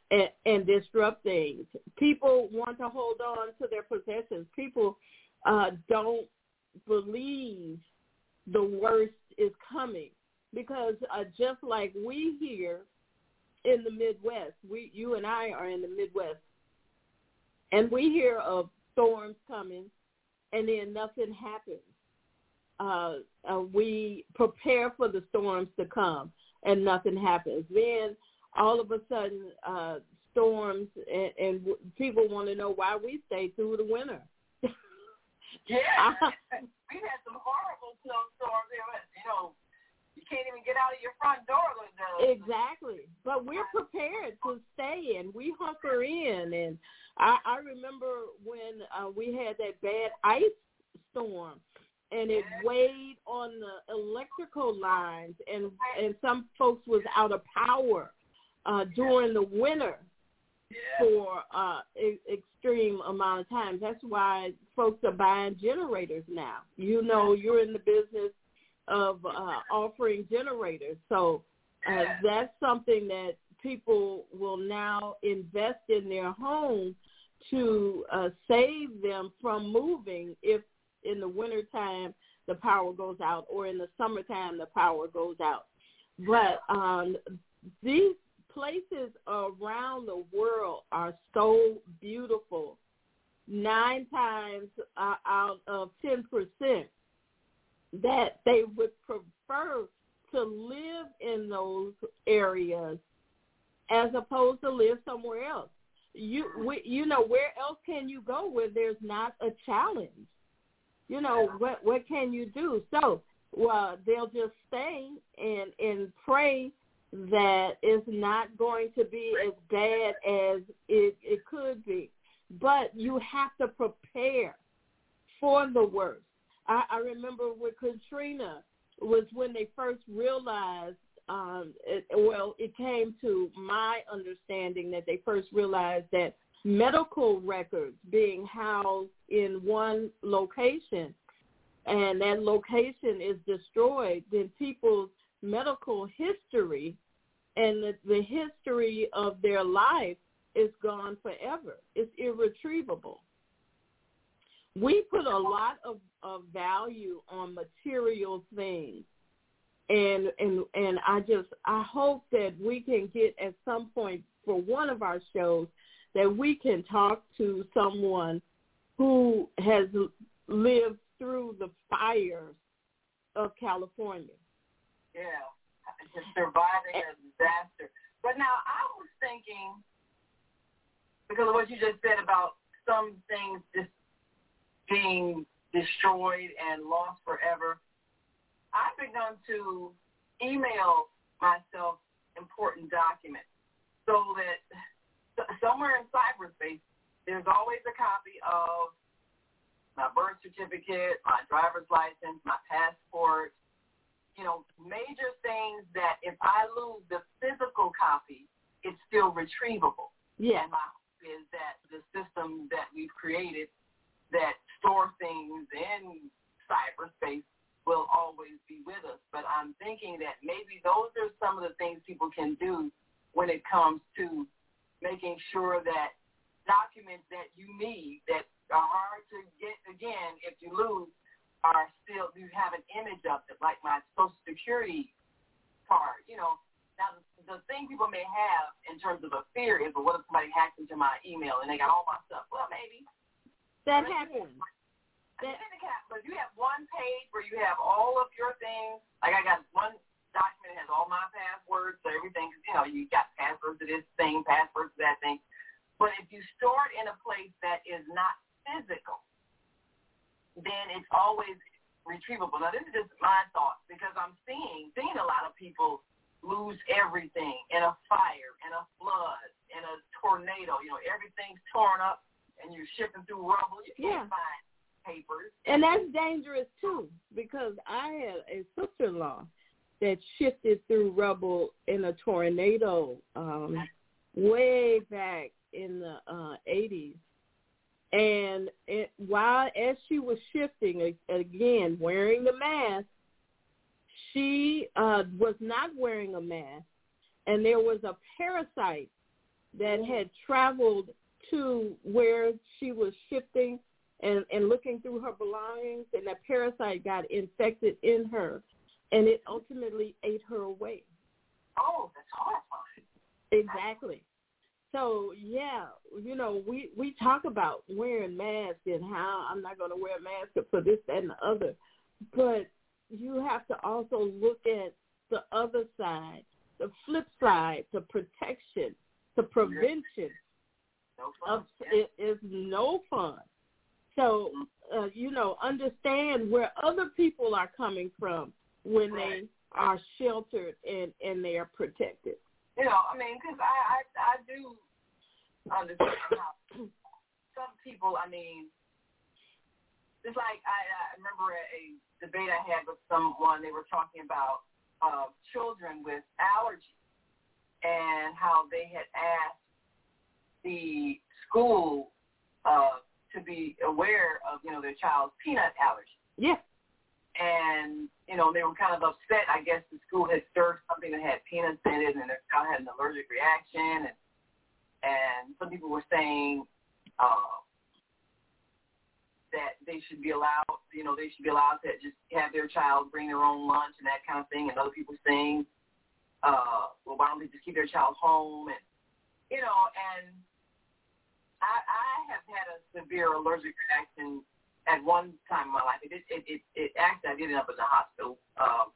and, and disrupt things. People want to hold on to their possessions. People uh, don't believe the worst is coming because uh, just like we here in the Midwest, we, you and I are in the Midwest, and we hear of storms coming, and then nothing happens. Uh, uh, we prepare for the storms to come, and nothing happens. Then all of a sudden, uh, storms, and, and people want to know why we stay through the winter. Yeah, we've had some horrible snowstorms. You know, you can't even get out of your front door. Exactly, but we're prepared to stay in. We hunker in, and I, I remember when uh, we had that bad ice storm, and it weighed on the electrical lines, and and some folks was out of power uh, during the winter for uh, e- extreme amount of times. That's why folks are buying generators now. You know, you're in the business of uh, offering generators, so uh, that's something that people will now invest in their home to uh, save them from moving if in the wintertime the power goes out or in the summertime the power goes out. But um, these places around the world are so beautiful. Nine times uh, out of ten percent that they would prefer to live in those areas as opposed to live somewhere else. You we, you know, where else can you go where there's not a challenge? You know, what what can you do? So, well, they'll just stay and and pray that it's not going to be as bad as it, it could be. But you have to prepare for the worst. I, I remember with Katrina was when they first realized, um, it, well, it came to my understanding that they first realized that medical records being housed in one location and that location is destroyed, then people's medical history and the, the history of their life is gone forever. It's irretrievable. We put a lot of, of value on material things, and and and I just I hope that we can get at some point for one of our shows that we can talk to someone who has lived through the fires of California. Yeah, surviving a disaster. But now I was thinking, because of what you just said about some things just being destroyed and lost forever, I've begun to email myself important documents so that somewhere in cyberspace there's always a copy of my birth certificate, my driver's license, my passport, you know, major things that if I lose the physical copy, it's still retrievable. Yeah. And my hope is that the system that we've created that store things in cyberspace will always be with us. But I'm thinking that maybe those are some of the things people can do when it comes to making sure that documents that you need that are hard to get again if you lose are still, you have an image of it, like my Social Security card. You know, now the thing people may have in terms of a fear is, well, what if somebody hacks into my email and they got all my stuff? Well, maybe. That happens. That, but if you have one page where you have all of your things, like I got one document that has all my passwords, so everything, you know, you got passwords to this thing, passwords to that thing. But if you store it in a place that is not physical, then it's always retrievable. Now, this is just my thoughts because I'm seeing, seeing a lot of people lose everything in a fire, in a flood, in a tornado. You know, everything's torn up and you're shipping through rubble. You can't yeah. find papers. And that's dangerous, too, because I had a sister-in-law that shifted through rubble in a tornado um, way back in the uh, eighties. And it, while as she was shifting, again, wearing the mask, she uh, was not wearing a mask, and there was a parasite that had traveled to where she was shifting and, and looking through her belongings, and that parasite got infected in her, and it ultimately ate her away. Oh, that's horrifying. Exactly. So, yeah, you know, we, we talk about wearing masks and how I'm not going to wear a mask for this, that, and the other. But you have to also look at the other side, the flip side, the protection, the prevention. No fun. Of, it is no fun. So, uh, you know, understand where other people are coming from when right. they are sheltered and, and they are protected. You know, I mean, because I, I, I do understand how some people, I mean, it's like I, I remember a, a debate I had with someone. They were talking about uh, children with allergies and how they had asked the school uh, to be aware of, you know, their child's peanut allergy. Yeah. And, you know, they were kind of upset. I guess the school had served something that had peanuts in it, and their child had an allergic reaction. And, and some people were saying uh, that they should be allowed, you know, they should be allowed to just have their child bring their own lunch and that kind of thing. And other people saying, uh, well, why don't they just keep their child home? And, you know, and I, I have had a severe allergic reaction at one time in my life. It, it, it, it actually, I ended up in the hospital. Um,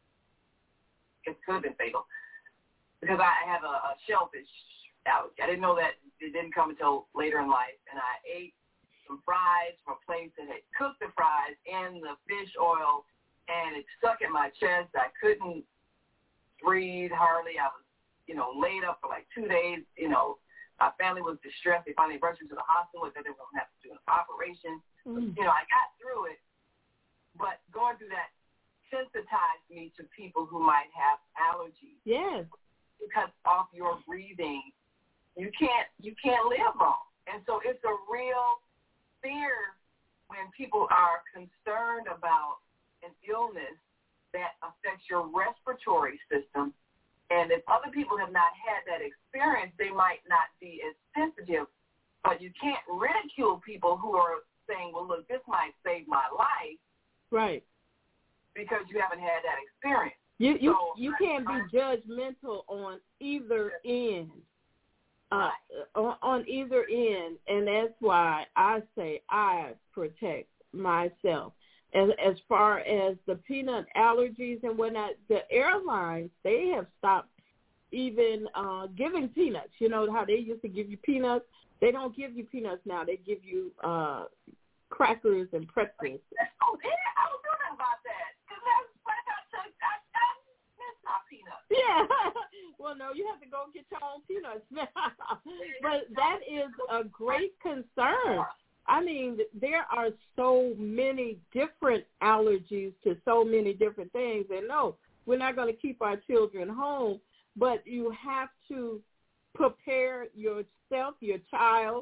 it could have been fatal because I have a, a shellfish allergy. I didn't know that it didn't come until later in life. And I ate some fries from a place that had cooked the fries in the fish oil, and it stuck in my chest. I couldn't breathe hardly. I was, you know, laid up for like two days. You know, my family was distressed. They finally rushed me to the hospital. They said they were going to have to do an operation. Mm. You know, I got through it, but going through that sensitized me to people who might have allergies. Yes. It cuts off your breathing. You can't, you can't live long. And so it's a real fear when people are concerned about an illness that affects your respiratory system. And if other people have not had that experience, they might not be as sensitive. But you can't ridicule people who are saying, well, look, this might save my life. Right. Because you haven't had that experience. You you, so, you can't be judgmental on either end. Uh, on, on either end. And that's why I say I protect myself. As, as far as the peanut allergies and whatnot, the airlines, they have stopped even uh, giving peanuts. You know how they used to give you peanuts? They don't give you peanuts now. They give you uh, crackers and pretzels. Oh, yeah, I was wondering about that. Because that's what I took. I, I missed my peanuts. Yeah. Well, no, you have to go get your own peanuts now. But that is a great concern. I mean, there are so many different allergies to so many different things. And no, we're not going to keep our children home, but you have to prepare yourself, your child.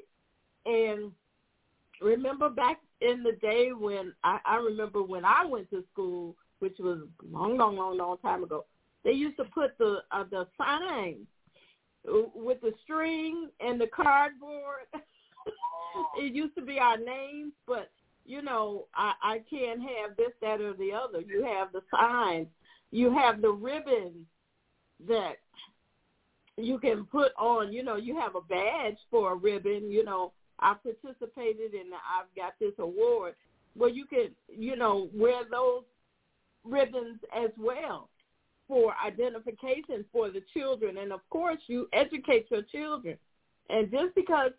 And remember back in the day when I, I remember when I went to school, which was a long, long, long, long time ago, they used to put the uh, the sign with the string and the cardboard. It used to be our names, but, you know, I, I can't have this, that, or the other. You have the signs. You have the ribbons that you can put on. You know, you have a badge for a ribbon. You know, I participated and I've got this award. Well, you can, you know, wear those ribbons as well for identification for the children. And, of course, you educate your children. And just because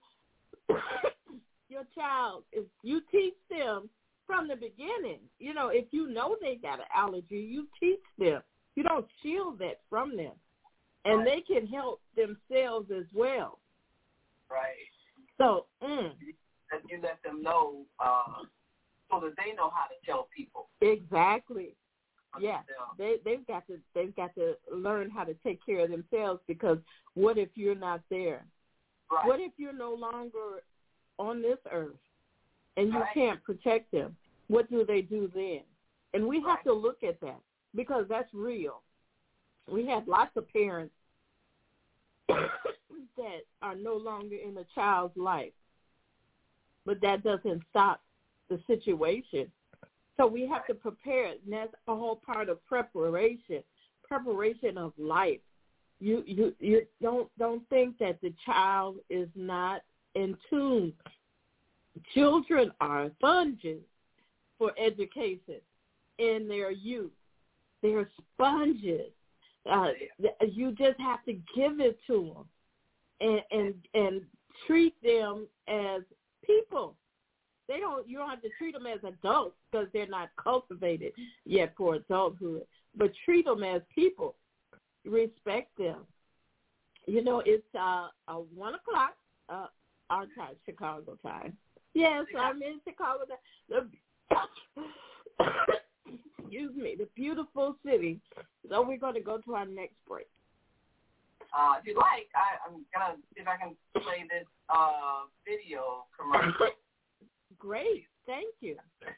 your child, if you teach them from the beginning, you know, if you know they got an allergy, you teach them. You don't shield that from them. And they can help themselves as well. Right. So, mm. and you let them know uh, so that they know how to tell people. Exactly. Yeah, they they've got to they've got to learn how to take care of themselves, because what if you're not there? Right. What if you're no longer on this earth and you right. can't protect them? What do they do then? And we have right. to look at that, because that's real. We have lots of parents that are no longer in a child's life. But that doesn't stop the situation. So we have to prepare it, and that's all part of preparation, preparation of life. You you you don't don't think that the child is not in tune. Children are sponges for education in their youth. They're sponges. Uh, you just have to give it to them and and and treat them as people. They don't. You don't have to treat them as adults because they're not cultivated yet for adulthood. But treat them as people. Respect them. You know, it's uh, uh one o'clock uh, our time, Chicago time. Yes, I'm in Chicago. The, excuse me, the beautiful city. So we're going to go to our next break. Uh, if you'd like, I, I'm going to see if I can play this uh, video commercial. Great. Thank you.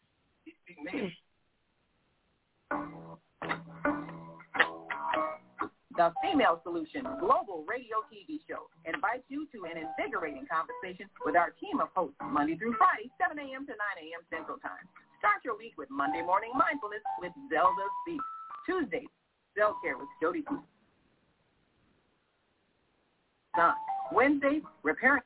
The Female Solution Global Radio T V Show invites you to an invigorating conversation with our team of hosts Monday through Friday, seven a.m. to nine a.m. Central Time. Start your week with Monday Morning Mindfulness with Zelda Speaks. Tuesday, Self-Care with Jody Sun. Wednesday, Repairing.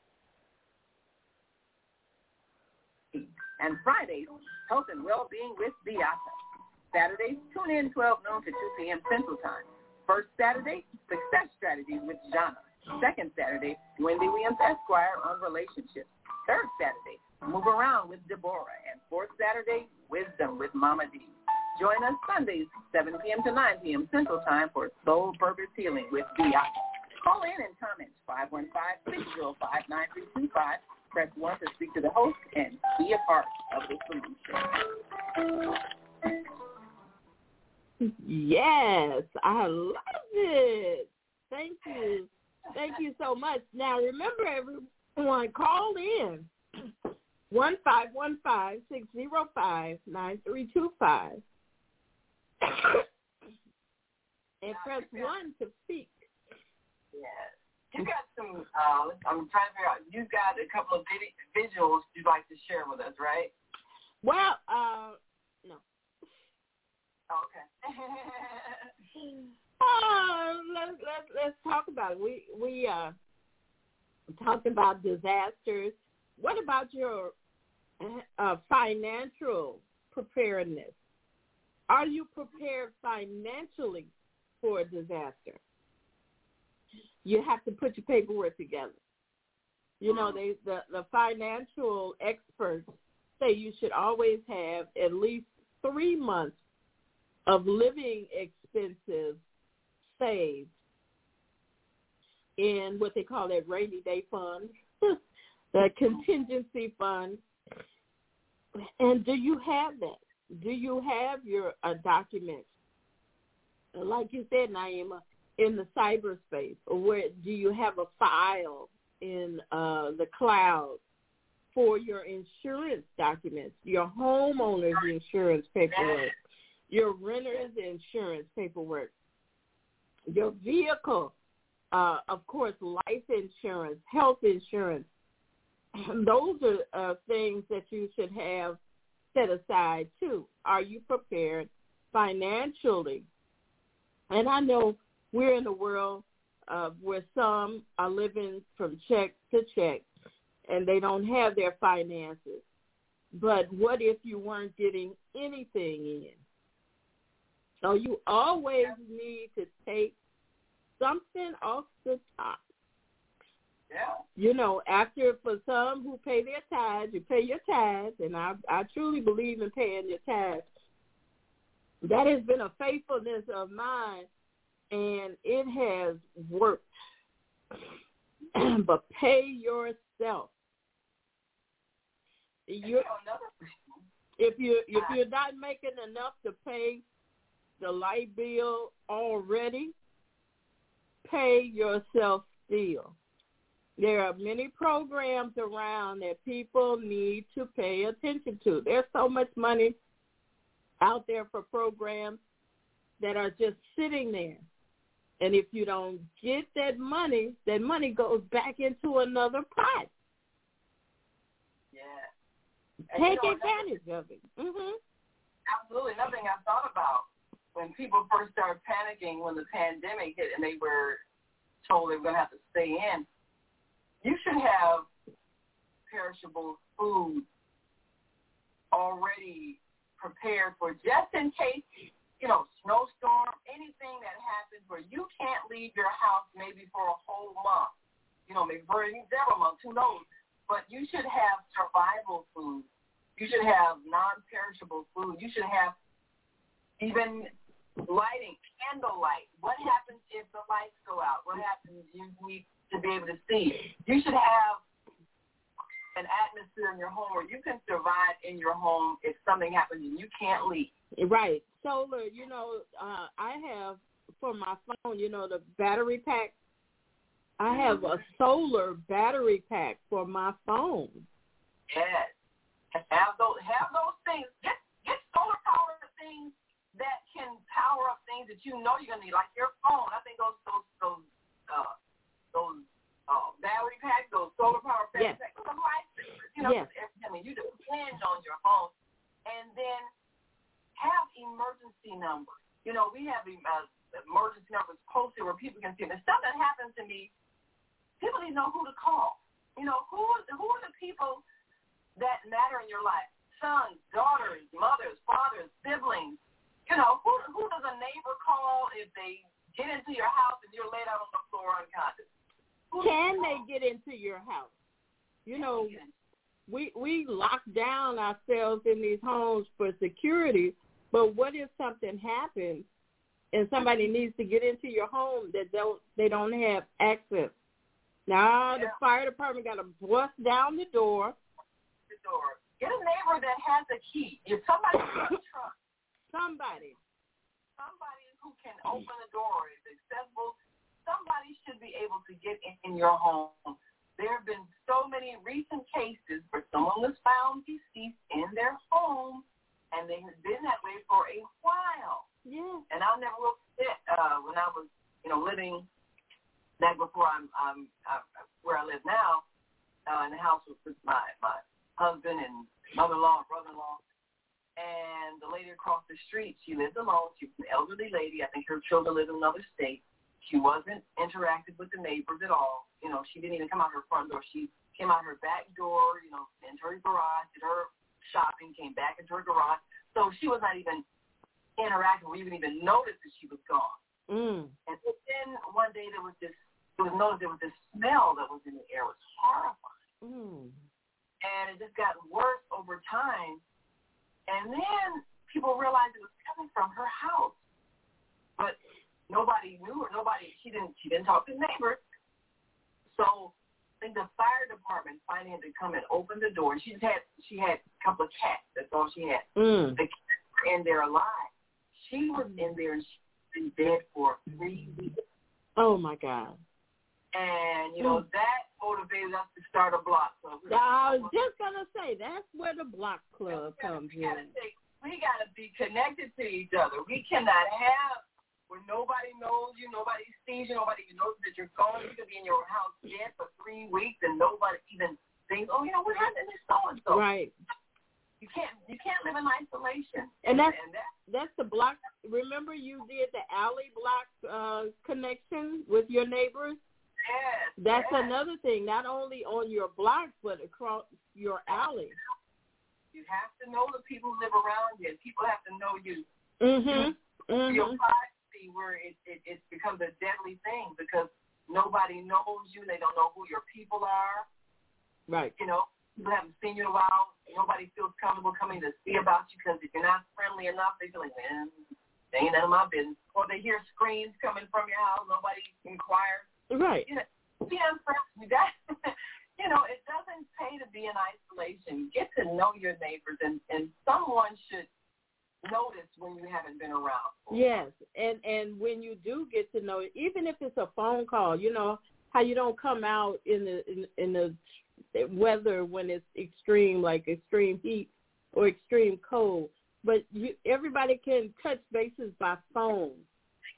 And Fridays, Health and Well-Being with Beata. Saturdays, tune in twelve noon to two p.m. Central Time. First Saturday, Success Strategies with Jana. Second Saturday, Wendy Williams Esquire on Relationships. Third Saturday, Move Around with Deborah. And fourth Saturday, Wisdom with Mama D. Join us Sundays, seven p.m. to nine p.m. Central Time for Soul Purpose Healing with Beata. Call in and comment five one five, six zero five, nine three two five. Press one to speak to the host and be a part of the solution. Yes, I love it. Thank you. Thank you so much. Now, remember, everyone, call in one five one five, six zero five, nine three two five and press one to speak. Yes. You got some, uh, I'm trying to figure out, you got a couple of vid- visuals you'd like to share with us, right? Well, uh, no. Okay. uh, let's, let's, let's talk about it. We, we uh, talked about disasters. What about your uh, financial preparedness? Are you prepared financially for a disaster? You have to put your paperwork together. You know, they the, the financial experts say you should always have at least three months of living expenses saved in what they call that rainy day fund, the contingency fund. And do you have that? Do you have your uh, documents? Like you said, Naima, in the cyberspace, or where do you have a file in uh, the cloud for your insurance documents, your homeowner's insurance paperwork, your renter's insurance paperwork, your vehicle, uh, of course, life insurance, health insurance. Those are uh, things that you should have set aside too. Are you prepared financially? And I know we're in a world uh, where some are living from check to check and they don't have their finances. But what if you weren't getting anything in? So you always need to take something off the top. Yeah. You know, after for some who pay their tithes, you pay your tithes, and I, I truly believe in paying your tithes. That has been a faithfulness of mine, and it has worked. But pay yourself. You're, if you if you're not making enough to pay the light bill already, pay yourself still. There are many programs around that people need to pay attention to. There's so much money out there for programs that are just sitting there. And if you don't get that money, that money goes back into another pot. Yeah. Take you know, advantage of it. Mm-hmm. Absolutely. Nothing I thought about when people first started panicking when the pandemic hit and they were told they were going to have to stay in. You should have perishable food already prepared for just in case, you know, snowstorm, anything that happens where you can't leave your house maybe for a whole month, you know, maybe for several months, who knows. But you should have survival food. You should have non-perishable food. You should have even lighting, candlelight. What happens if the lights go out? What happens if you need to be able to see? You should have an atmosphere in your home where you can survive in your home if something happens and you can't leave. Right. Solar, you know, uh, I have for my phone, you know, the battery pack. I have a solar battery pack for my phone. Yes. Have those, have those things. Get, get solar power things that can power up things that you know you're going to need, like your phone. I think those, those, those, uh, those uh, battery packs, those solar power battery yes. packs, those are lifesavers. You know, yes. I mean, you depend on your phone. And then have emergency numbers. You know, we have uh, emergency numbers posted where people can see. If something happens to me, people need to know who to call. You know, who, who are the people that matter in your life? Sons, daughters, mothers, fathers, siblings. You know, who who does a neighbor call if they get into your house and you're laid out on the floor unconscious? Who Can they get into your house? You know, we we lock down ourselves in these homes for security, but what if something happens and somebody needs to get into your home that don't they don't have access? Now yeah. the fire department got to bust down the door. The door. Get a neighbor that has a key. If somebody can trust. Somebody. Somebody who can open the door, is accessible. Somebody should be able to get in, in your home. There have been so many recent cases where someone was found deceased in their home, and they had been that way for a while. Yeah. And I'll never will forget uh, when I was, you know, living back before I'm, I'm uh, where I live now, uh, in the house with, with my my husband and mother-in-law and brother-in-law. And the lady across the street, she lived alone. She was an elderly lady. I think her children lived in another state. She wasn't interactive with the neighbors at all. You know, she didn't even come out her front door. She came out her back door, you know, into her garage, did her shopping, came back into her garage. So she was not even interactive. We didn't even notice that she was gone. Mm. And then one day there was this, it was noticed there was this smell that was in the air. It was horrifying. Mm. And it just got worse over time. And then people realized it was coming from her house, but nobody knew her. Nobody. She didn't. She didn't talk to neighbors. So I think the fire department finally had to come and open the door. She just had. She had a couple of cats. That's all she had. Mm. The cats were in there alive. She was in there and she'd been dead for three weeks. Oh my God. And, you know, mm. that motivated us to start a block club. I was just going to say, that's where the block club comes we in. Gotta take, we got to be connected to each other. We cannot have where nobody knows you, nobody sees you, nobody even knows that you're gone. You could be in your house dead for three weeks and nobody even thinks, oh, you know, what happened to so-and-so? Right. You can't you can't live in isolation. And that's, and that, that's the block. Remember you did the alley block uh, connection with your neighbors? Yes. That's yes. another thing, not only on your block, but across your alley. You have to know the people who live around you. People have to know you. Mm-hmm. mm-hmm. Your privacy, where it, it, it becomes a deadly thing because nobody knows you. They don't know who your people are. Right. You know, people haven't seen you in a while. Nobody feels comfortable coming to see about you because if you're not friendly enough, they feel like, man, they ain't none of my business. Or they hear screams coming from your house. Nobody inquires. Right. You know, be unfriendly. That, you know, it doesn't pay to be in isolation. Get to know your neighbors, and, and someone should notice when you haven't been around. Yes, and and when you do get to know it, even if it's a phone call, you know how you don't come out in the in, in the weather when it's extreme, like extreme heat or extreme cold, but you, everybody can touch bases by phone.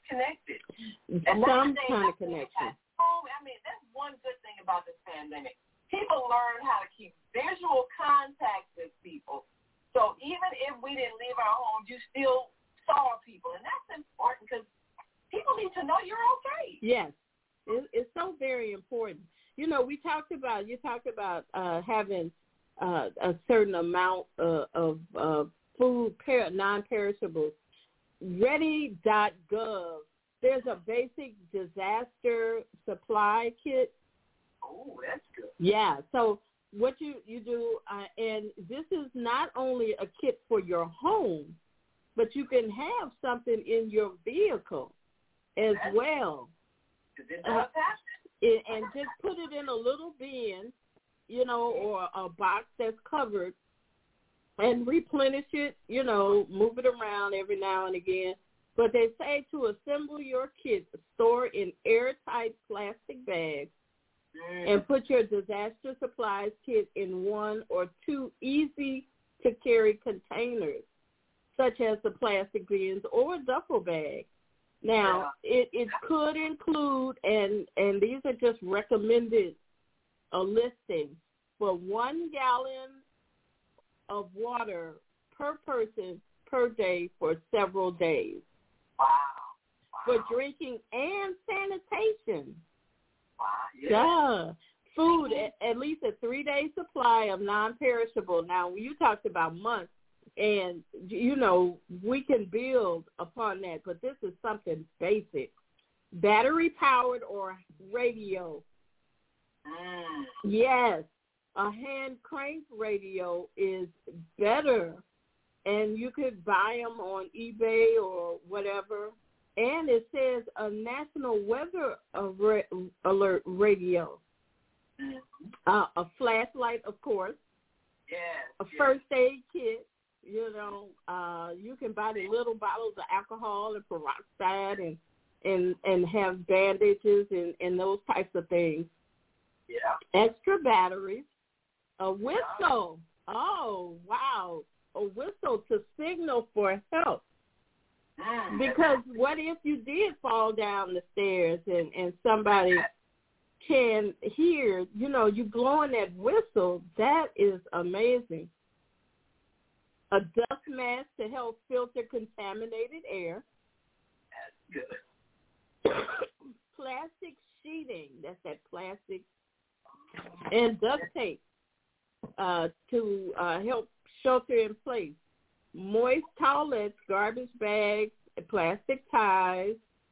connected. And some kind of connection. Oh, I mean, that's one good thing about this pandemic. People learn how to keep visual contact with people. So even if we didn't leave our homes, you still saw people. And that's important because people need to know you're okay. Yes. It, it's so very important. You know, we talked about, you talked about uh, having uh, a certain amount uh, of uh, food, per- non-perishables. Ready dot gov, there's a basic disaster supply kit. Oh, that's good. Yeah, so what you, you do, uh, and this is not only a kit for your home, but you can have something in your vehicle as that's well. Uh, it, and just put it in a little bin, you know, or a box that's covered, and replenish it, you know, move it around every now and again. But they say to assemble your kit, store in airtight plastic bags, mm. and put your disaster supplies kit in one or two easy-to-carry containers, such as the plastic bins or a duffel bag. Now, yeah. it, it could include, and, and these are just recommended a listing, for one gallon of water per person per day for several days. Wow. Wow. For drinking and sanitation. Wow. Yeah. yeah. Food, at, at least a three-day supply of non-perishable. Now, you talked about months. And, you know, we can build upon that, but this is something basic. Battery-powered or radio. Mm. Yes, a hand-crank radio is better, and you could buy them on eBay or whatever. And it says a national weather alert radio. Mm. Uh, a flashlight, of course. Yes. A yes. first aid kit. You know, uh, you can buy the little bottles of alcohol and peroxide and and, and have bandages and, and those types of things. Yeah. Extra batteries. A whistle. Yeah. Oh, wow. A whistle to signal for help. Mm. Because what if you did fall down the stairs and, and somebody can hear, you know, you blowing that whistle? That is amazing. A dust mask to help filter contaminated air. That's good. Plastic sheeting, that's that plastic, and duct tape uh, to uh, help shelter in place. Moist towelettes, garbage bags, plastic ties.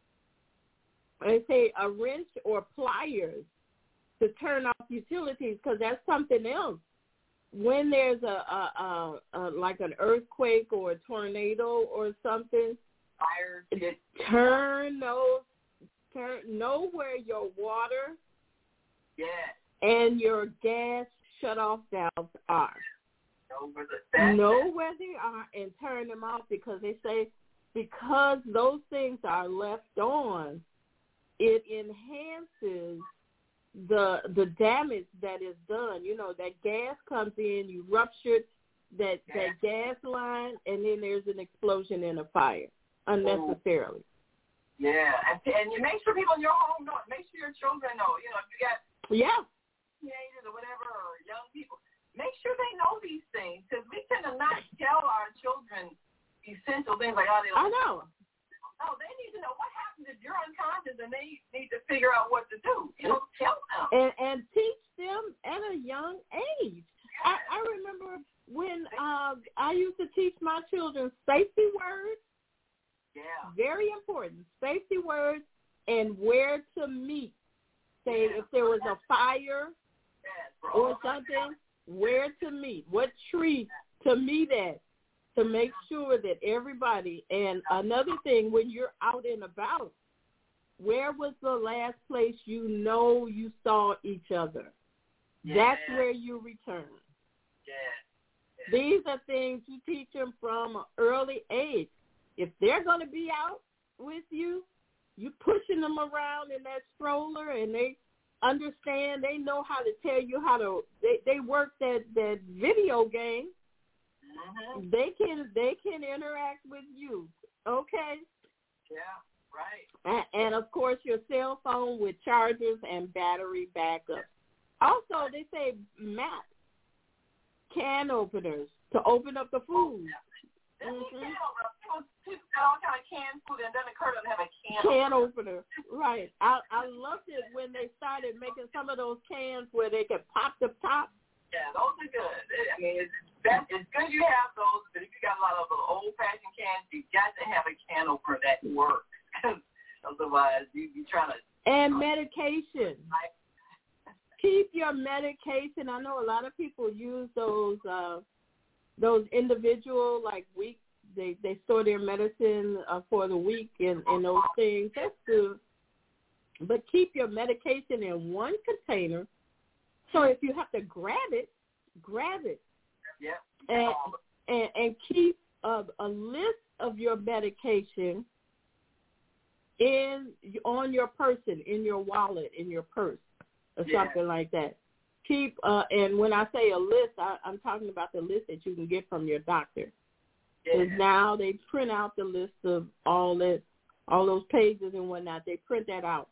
They say a wrench or pliers to turn off utilities, because that's something else. When there's a, a, a, a like an earthquake or a tornado or something, fire, turn those, turn know where your water, yeah, and your gas shut-off valves are. Know where, the, know where they are and turn them off, because they say because those things are left on, it enhances the the damage that is done. You know, that gas comes in, you ruptured that, yeah. that gas line, and then there's an explosion and a fire unnecessarily. Yeah, and, and you make sure people in your home know it. Make sure your children know. You know, if you got yeah. teenagers or whatever, or young people, make sure they know these things, because we tend to not tell our children essential things like, oh, they I know. No, they need to know what happens if you're unconscious, and they need to figure out what to do. You know, tell them. And, and teach them at a young age. I, I remember when uh, I used to teach my children safety words. Yeah. Very important. Safety words and where to meet. Say yeah. if there was a fire yeah, or something, where to meet, what tree to meet at, to make sure that everybody, and another thing, when you're out and about, where was the last place you know you saw each other? Yeah. That's where you return. Yeah. Yeah. These are things you teach them from an early age. If they're going to be out with you, you pushing them around in that stroller, and they understand, they know how to tell you how to, they, they work that, that video game. Mm-hmm. They can they can interact with you, okay? Yeah. Right. And, and, of course, your cell phone with chargers and battery backup. Also, they say map can openers to open up the food. Yeah. Mm-hmm. Can opener. People, people got all kind of canned food, and then the occur doesn't have a can, can opener. opener. Right. I, I loved it when they started making some of those cans where they could pop the top. Yeah, those are good. I mean, it's, that, it's good you have those, but if you got a lot of the old-fashioned cans, you got to have a can opener that works. Otherwise, you you trying to. And medication. Keep your medication. I know a lot of people use those uh, those individual like week. They they store their medicine uh, for the week and, and those things. That's good. But keep your medication in one container. So if you have to grab it, grab it. Yeah. And and, and keep a, a list of your medication in on your person, in your wallet, in your purse, or yeah. something like that. Keep uh, and when I say a list, I, I'm talking about the list that you can get from your doctor. Because yeah. now they print out the list of all that, all those pages and whatnot. They print that out,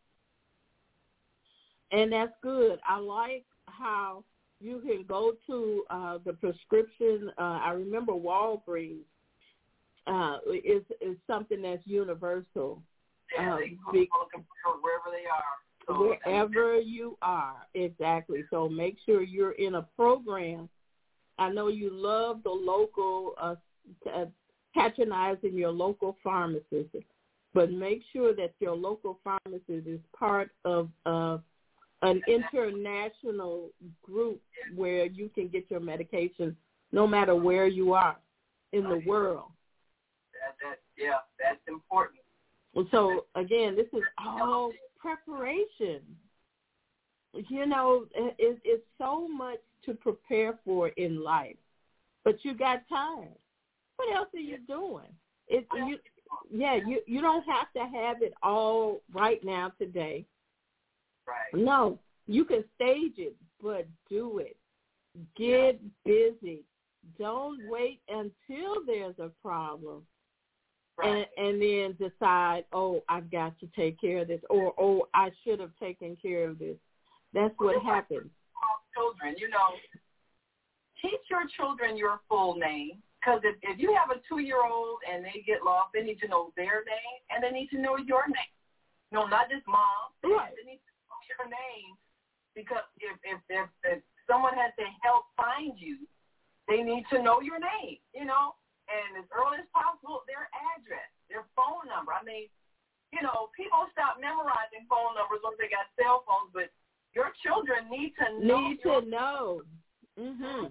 and that's good. I like how you can go to uh, the prescription. Uh, I remember Walgreens uh, is is something that's universal. Yeah, um, they can be, wherever they are. So wherever you are, exactly. So make sure you're in a program. I know you love the local, uh, uh, patronizing your local pharmacist, but make sure that your local pharmacist is part of uh, an international group where you can get your medication no matter where you are in the world. That, that, yeah, that's important. So, again, this is all preparation. You know, it, it's so much to prepare for in life, but you got time. What else are you doing? It, you, yeah, you, you don't have to have it all right now today. Right. No, you can stage it, but do it. Get busy. Don't wait until there's a problem. Right. And, and then decide, oh, I've got to take care of this, or, oh, I should have taken care of this. That's what well, happens. Children, you know, teach your children your full name, because if, if you have a two-year-old and they get lost, they need to know their name, and they need to know your name. No, not just mom. Right. They need to know your name, because if, if, if, if someone has to help find you, they need to know your name, you know. And as early as possible, their address, their phone number. I mean, you know, people stop memorizing phone numbers once they got cell phones, but your children need to know. Need to know. Mhm.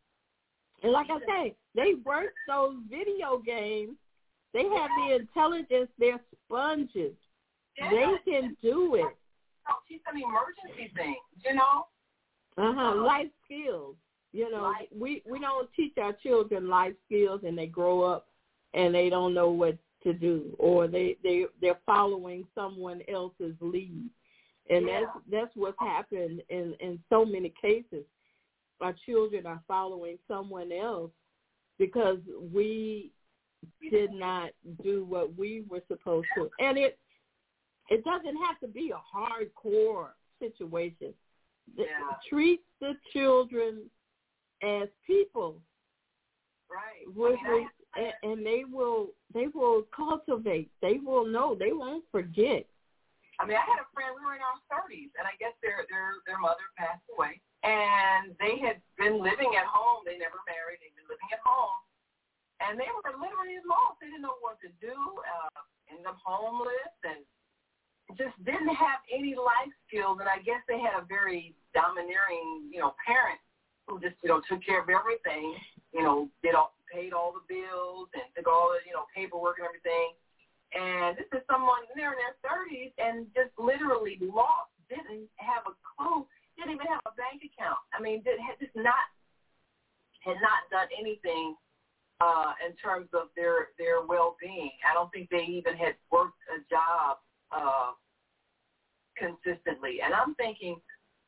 And like I say, they work those video games. They have the intelligence. They're sponges. Yeah. They can do it. Oh, teach them emergency things, you know. Uh huh. Life skills. You know, life. we we don't teach our children life skills, and they grow up and they don't know what to do, or they they they're following someone else's lead, and yeah. that's that's what's happened in in so many cases. Our children are following someone else because we did not do what we were supposed to, and it it doesn't have to be a hardcore situation. Yeah. Treat the children as people, right? With, with, and, and they will they will cultivate. They will know. They won't forget. I mean, I had a friend. We were in our thirties, and I guess their their their mother passed away, and they had been living at home. They never married. They'd been living at home, and they were literally lost. They didn't know what to do. Uh, ended up homeless, and just didn't have any life skills. And I guess they had a very domineering, you know, parent who just, you know, took care of everything, you know, did all, paid all the bills and took all the, you know, paperwork and everything. And this is someone, they're in their thirties and just literally lost, didn't have a clue, didn't even have a bank account. I mean, did, had just not, had not done anything uh, in terms of their, their well-being. I don't think they even had worked a job uh, consistently. And I'm thinking,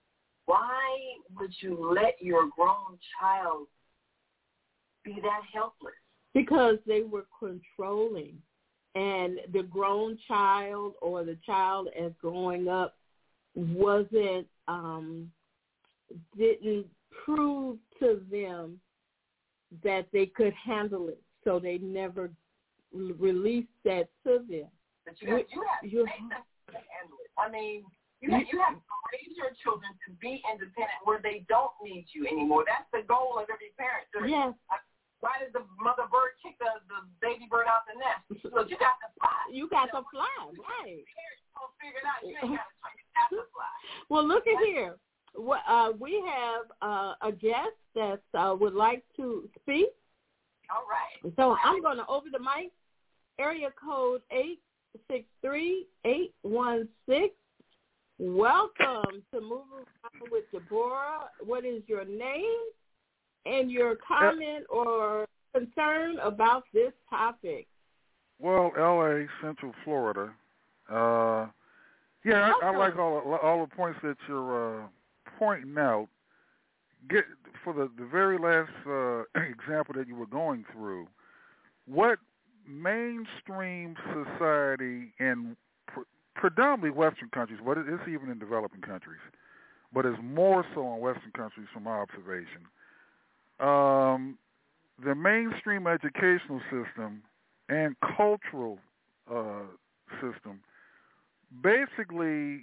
why would you let your grown child be that helpless? Because they were controlling. and the grown child or the child as growing up wasn't, um, didn't prove to them that they could handle it, so they never released that to them. But you have, you have to you, make them handle it. I mean, you have, you have to raise your children to be independent where they don't need you anymore. That's the goal of every parent. Yes. Why did the mother bird kick the, the baby bird out the nest? Look, you got to fly. You got to fly, right. Parents don't figure it out. You ain't got to try. You got to fly. Well, look at here. What, uh, we have uh, a guest that uh, would like to speak. All right. So I'm going to open the mic. Area code eight six three, eight one six. Welcome to Move Around with Deborah. What is your name and your comment or concern about this topic? Well, L A, Central Florida. Uh, yeah, I, I like all all the points that you're uh, pointing out. Get for the, the very last uh, example that you were going through. What mainstream society in pr- predominantly Western countries, but it's even in developing countries, but it's more so in Western countries from my observation. Um, the mainstream educational system and cultural uh, system basically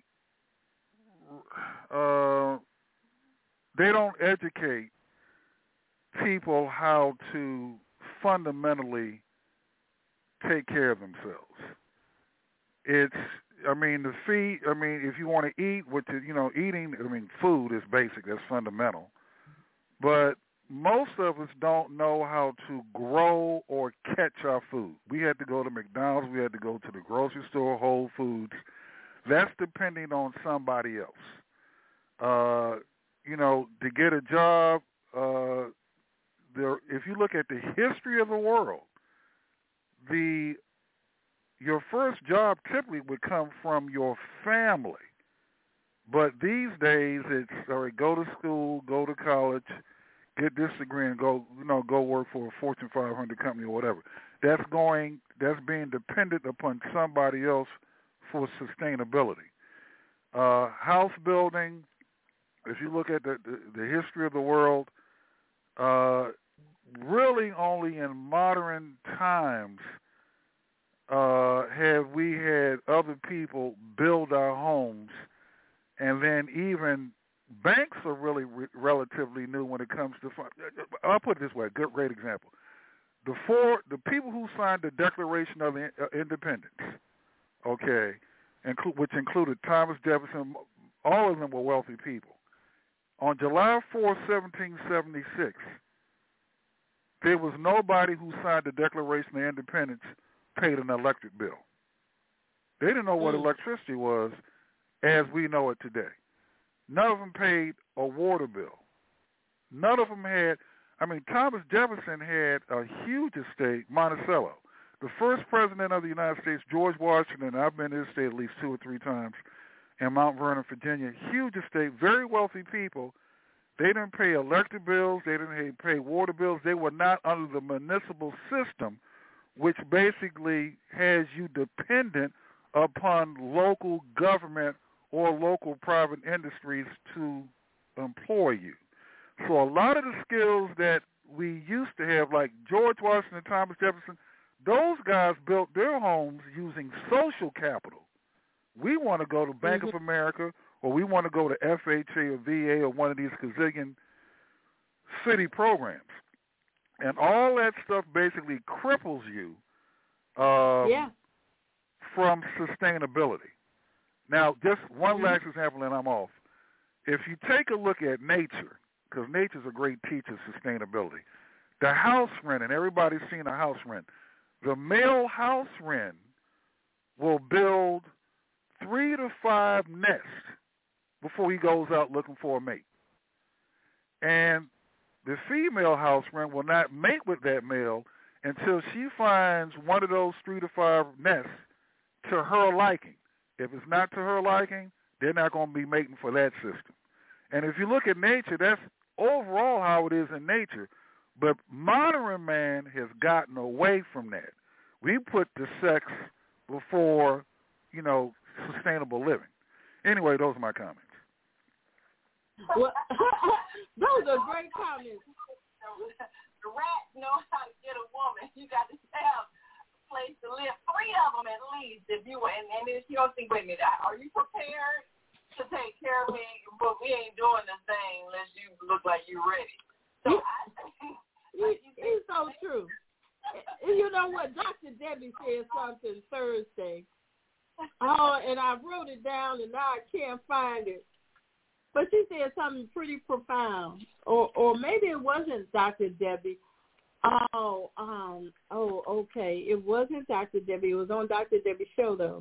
uh, they don't educate people how to fundamentally take care of themselves. It's, I mean, the feed, I mean, if you want to eat, what you, you know, eating, I mean, food is basic, that's fundamental. But most of us don't know how to grow or catch our food. We had to go to McDonald's, we had to go to the grocery store, Whole Foods. That's depending on somebody else. Uh, you know, to get a job, uh, there, if you look at the history of the world, the your first job typically would come from your family. But these days it's all right, go to school, go to college, get this degree and go you know, go work for a Fortune five hundred company or whatever. That's going that's being dependent upon somebody else for sustainability. Uh, house building, if you look at the, the, the history of the world, uh, really only in modern times uh, have we had other people build our homes, and then even banks are really re- relatively new when it comes to fun- I'll put it this way, good, great example. The four, the people who signed the Declaration of Independence, okay, inclu- which included Thomas Jefferson, all of them were wealthy people. On July fourth, seventeen seventy-six, there was nobody who signed the Declaration of Independence paid an electric bill. They didn't know what mm. electricity was as we know it today. None of them paid a water bill. None of them had, I mean, Thomas Jefferson had a huge estate, Monticello. The first president of the United States, George Washington, I've been to his estate at least two or three times, in Mount Vernon, Virginia, huge estate, very wealthy people. They didn't pay electric bills. They didn't pay water bills. They were not under the municipal system, which basically has you dependent upon local government or local private industries to employ you. So a lot of the skills that we used to have, like George Washington and Thomas Jefferson, those guys built their homes using social capital. We want to go to Bank mm-hmm. of America, or we want to go to F H A or V A or one of these gazillion city programs. And all that stuff basically cripples you um, yeah. from sustainability. Now, just one mm-hmm. last example, and I'm off. If you take a look at nature, because nature's a great teacher of sustainability, the house wren, and everybody's seen a house wren, the male house wren will build three to five nests before he goes out looking for a mate. And the female house wren will not mate with that male until she finds one of those three to five nests to her liking. If it's not to her liking, they're not going to be mating for that system. And if you look at nature, that's overall how it is in nature. But modern man has gotten away from that. We put the sex before, you know, sustainable living. Anyway, those are my comments. Well, those are great comments. The rat know how to get a woman. You got to have a place to live. Three of them at least. If you and and if you don't think, wait a minute, are you prepared to take care of me? But we ain't doing the thing unless you look like you're ready. So I think like it's so true. You know what? Doctor Debbie said something Thursday. Oh, and I wrote it down, and now I can't find it. But she said something pretty profound, or or maybe it wasn't Doctor Debbie. Oh, um, oh, okay, it wasn't Doctor Debbie. It was on Doctor Debbie's show though,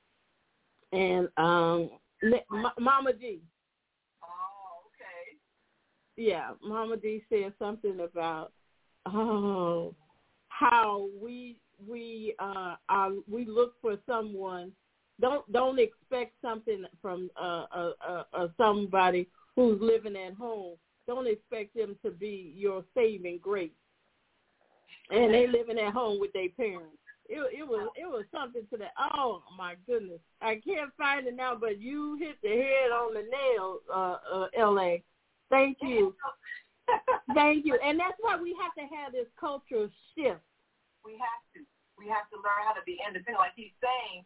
and um, M- Mama D. Oh, okay. Yeah, Mama D said something about oh how we we uh are, we look for someone. Don't don't expect something from uh, uh, uh, uh, somebody who's living at home. Don't expect them to be your saving grace. And they living at home with their parents. It, it was it was something to that. Oh my goodness, I can't find it now. But you hit the head on the nail, uh, uh, L A. Thank you, thank you. And that's why we have to have this cultural shift. We have to. We have to learn how to be independent, like he's saying.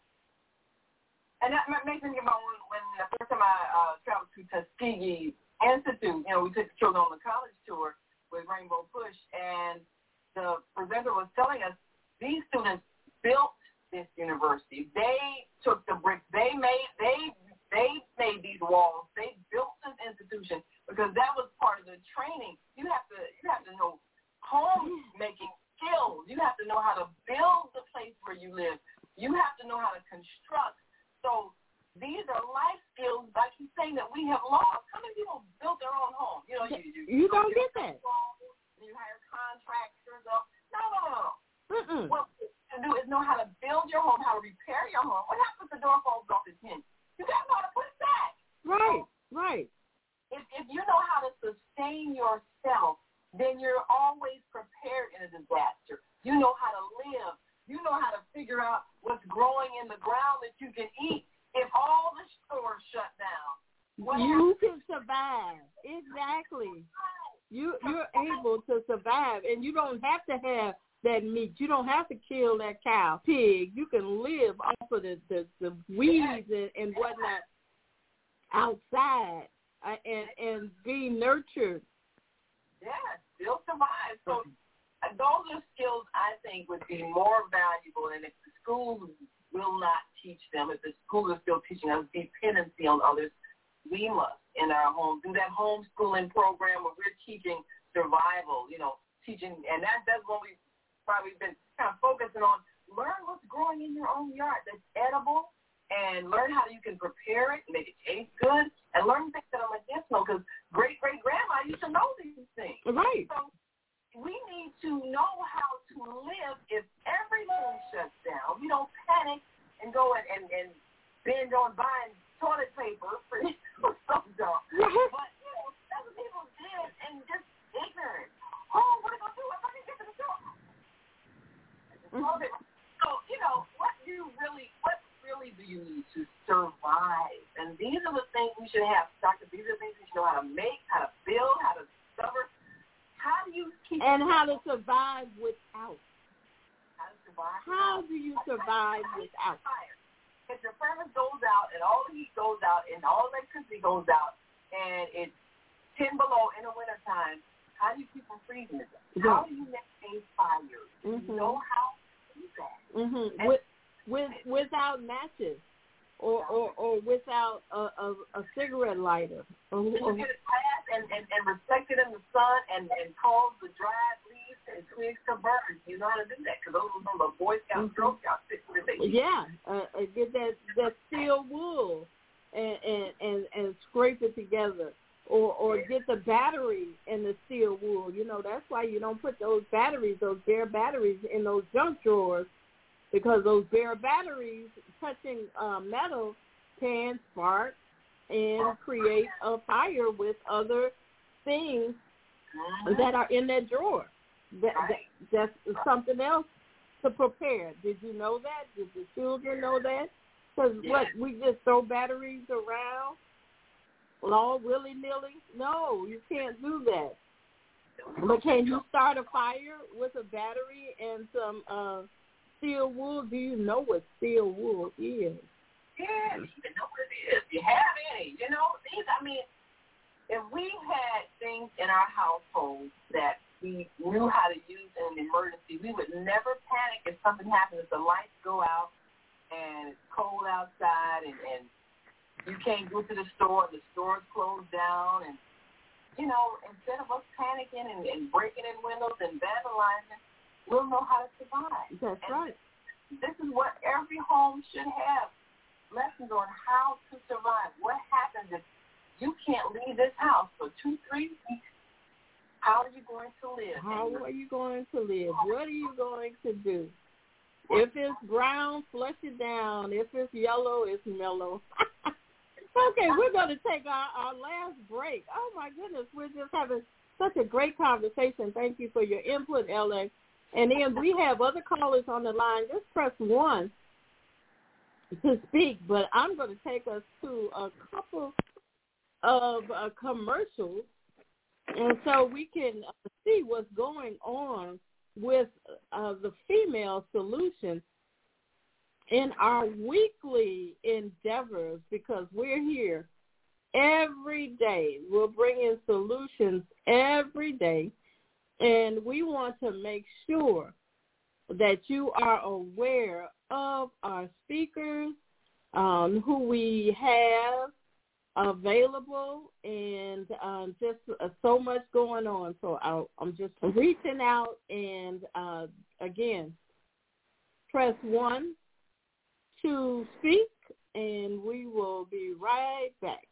And that makes me think about when, when the first time I uh, traveled to Tuskegee Institute, you know, we took the children on the college tour with Rainbow Push, and the presenter was telling us these students built this university. They took the bricks. They made they they made these walls. They built this institution because that was part of the training. You have to you have to know homemaking skills. You have to know how to build the place where you live. You have to know how to construct. So these are life skills, like he's saying, that we have lost. How many people built their own home? You know, you, you, you don't get that. You hire contractors. No, no, no, no. Mm-mm. What you have to do is know how to build your home, how to repair your home. What happens if the door falls off its hinge? You got to know how to put it back. Right, so, right. If, if you know how to sustain yourself, then you're always prepared in a disaster. You know how to live. You know how to figure out what's growing in the ground that you can eat if all the stores shut down. What you happens? can survive. Exactly. You, you're able to survive, and you don't have to have that meat. You don't have to kill that cow, pig. You can live off of the, the, the weeds and, and whatnot outside uh, and, and be nurtured. Yeah, still survive. So those are skills I think would be more valuable, and if the schools will not teach them, if the school is still teaching us dependency on others, we must in our homes do that homeschooling program where we're teaching survival, you know, teaching, and that, that's what we've probably been kind of focusing on. Learn what's growing in your own yard that's edible, and learn how you can prepare it, make it taste good, and learn things that are medicinal, because great-great-grandma used to know these things. Right. So we need to know how to live if everything shuts down. We don't panic and go and, and, and binge on buying toilet paper for, for some stuff. But, you know, that's what people did, and just ignorant. Oh, what are we going to do? I'm going to get to the store. Mm-hmm. So, you know, what do you really, what really do you need to survive? And these are the things we should have, Doctor. These are the things we should know how to make, how to build, how to discover. How do you keep and how to survive without? How to survive? How do you survive without? If your furnace goes out and all the heat goes out and all electricity goes out and it's ten below in the wintertime, how do you keep from freezing it? How do you make fires? Do mm-hmm. you know how to do that? Mm-hmm. With, with, without matches. Or, or or without a, a, a cigarette lighter. Or, or, you get it fast and, and, and reflect it in the sun and, and cause the dried leaves and twigs to burn. You know how to do that because those are some of the Boy Scouts, mm-hmm. Girl Scouts. Yeah, uh, get that, that steel wool and, and, and, and scrape it together. Or or yeah. get the battery in the steel wool. You know, that's why you don't put those batteries, those bare batteries in those junk drawers. Because those bare batteries touching uh, metal can spark and create a fire with other things that are in that drawer. That, that, that's something else to prepare. Did you know that? Did the children know that? Because yeah. what, we just throw batteries around all willy-nilly? No, you can't do that. But can you start a fire with a battery and some uh, steel wool? Do you know what steel wool is? Yeah, you even know what it is. You have any. You know, these, I mean, if we had things in our household that we knew how to use in an emergency, we would never panic if something happens, if the lights go out and it's cold outside and, and you can't go to the store, the store's closed down, and, you know, instead of us panicking and, and breaking in windows and vandalizing, we'll know how to survive. That's and right. This is what every home should have, lessons on how to survive. What happens if you can't leave this house for two, three weeks? How are you going to live? How are you going to live? What are you going to do? If it's brown, flush it down. If it's yellow, it's mellow. Okay, we're going to take our, our last break. Oh, my goodness. We're just having such a great conversation. Thank you for your input, L A. And then we have other callers on the line. Just press one to speak, but I'm going to take us to a couple of uh, commercials, and so we can uh, see what's going on with uh, the Female Solution in our weekly endeavors, because we're here every day. We'll bring in solutions every day, and we want to make sure that you are aware of our speakers, um, who we have available, and um, just uh, so much going on. So I'll, I'm just reaching out, and uh, again, press one to speak, and we will be right back.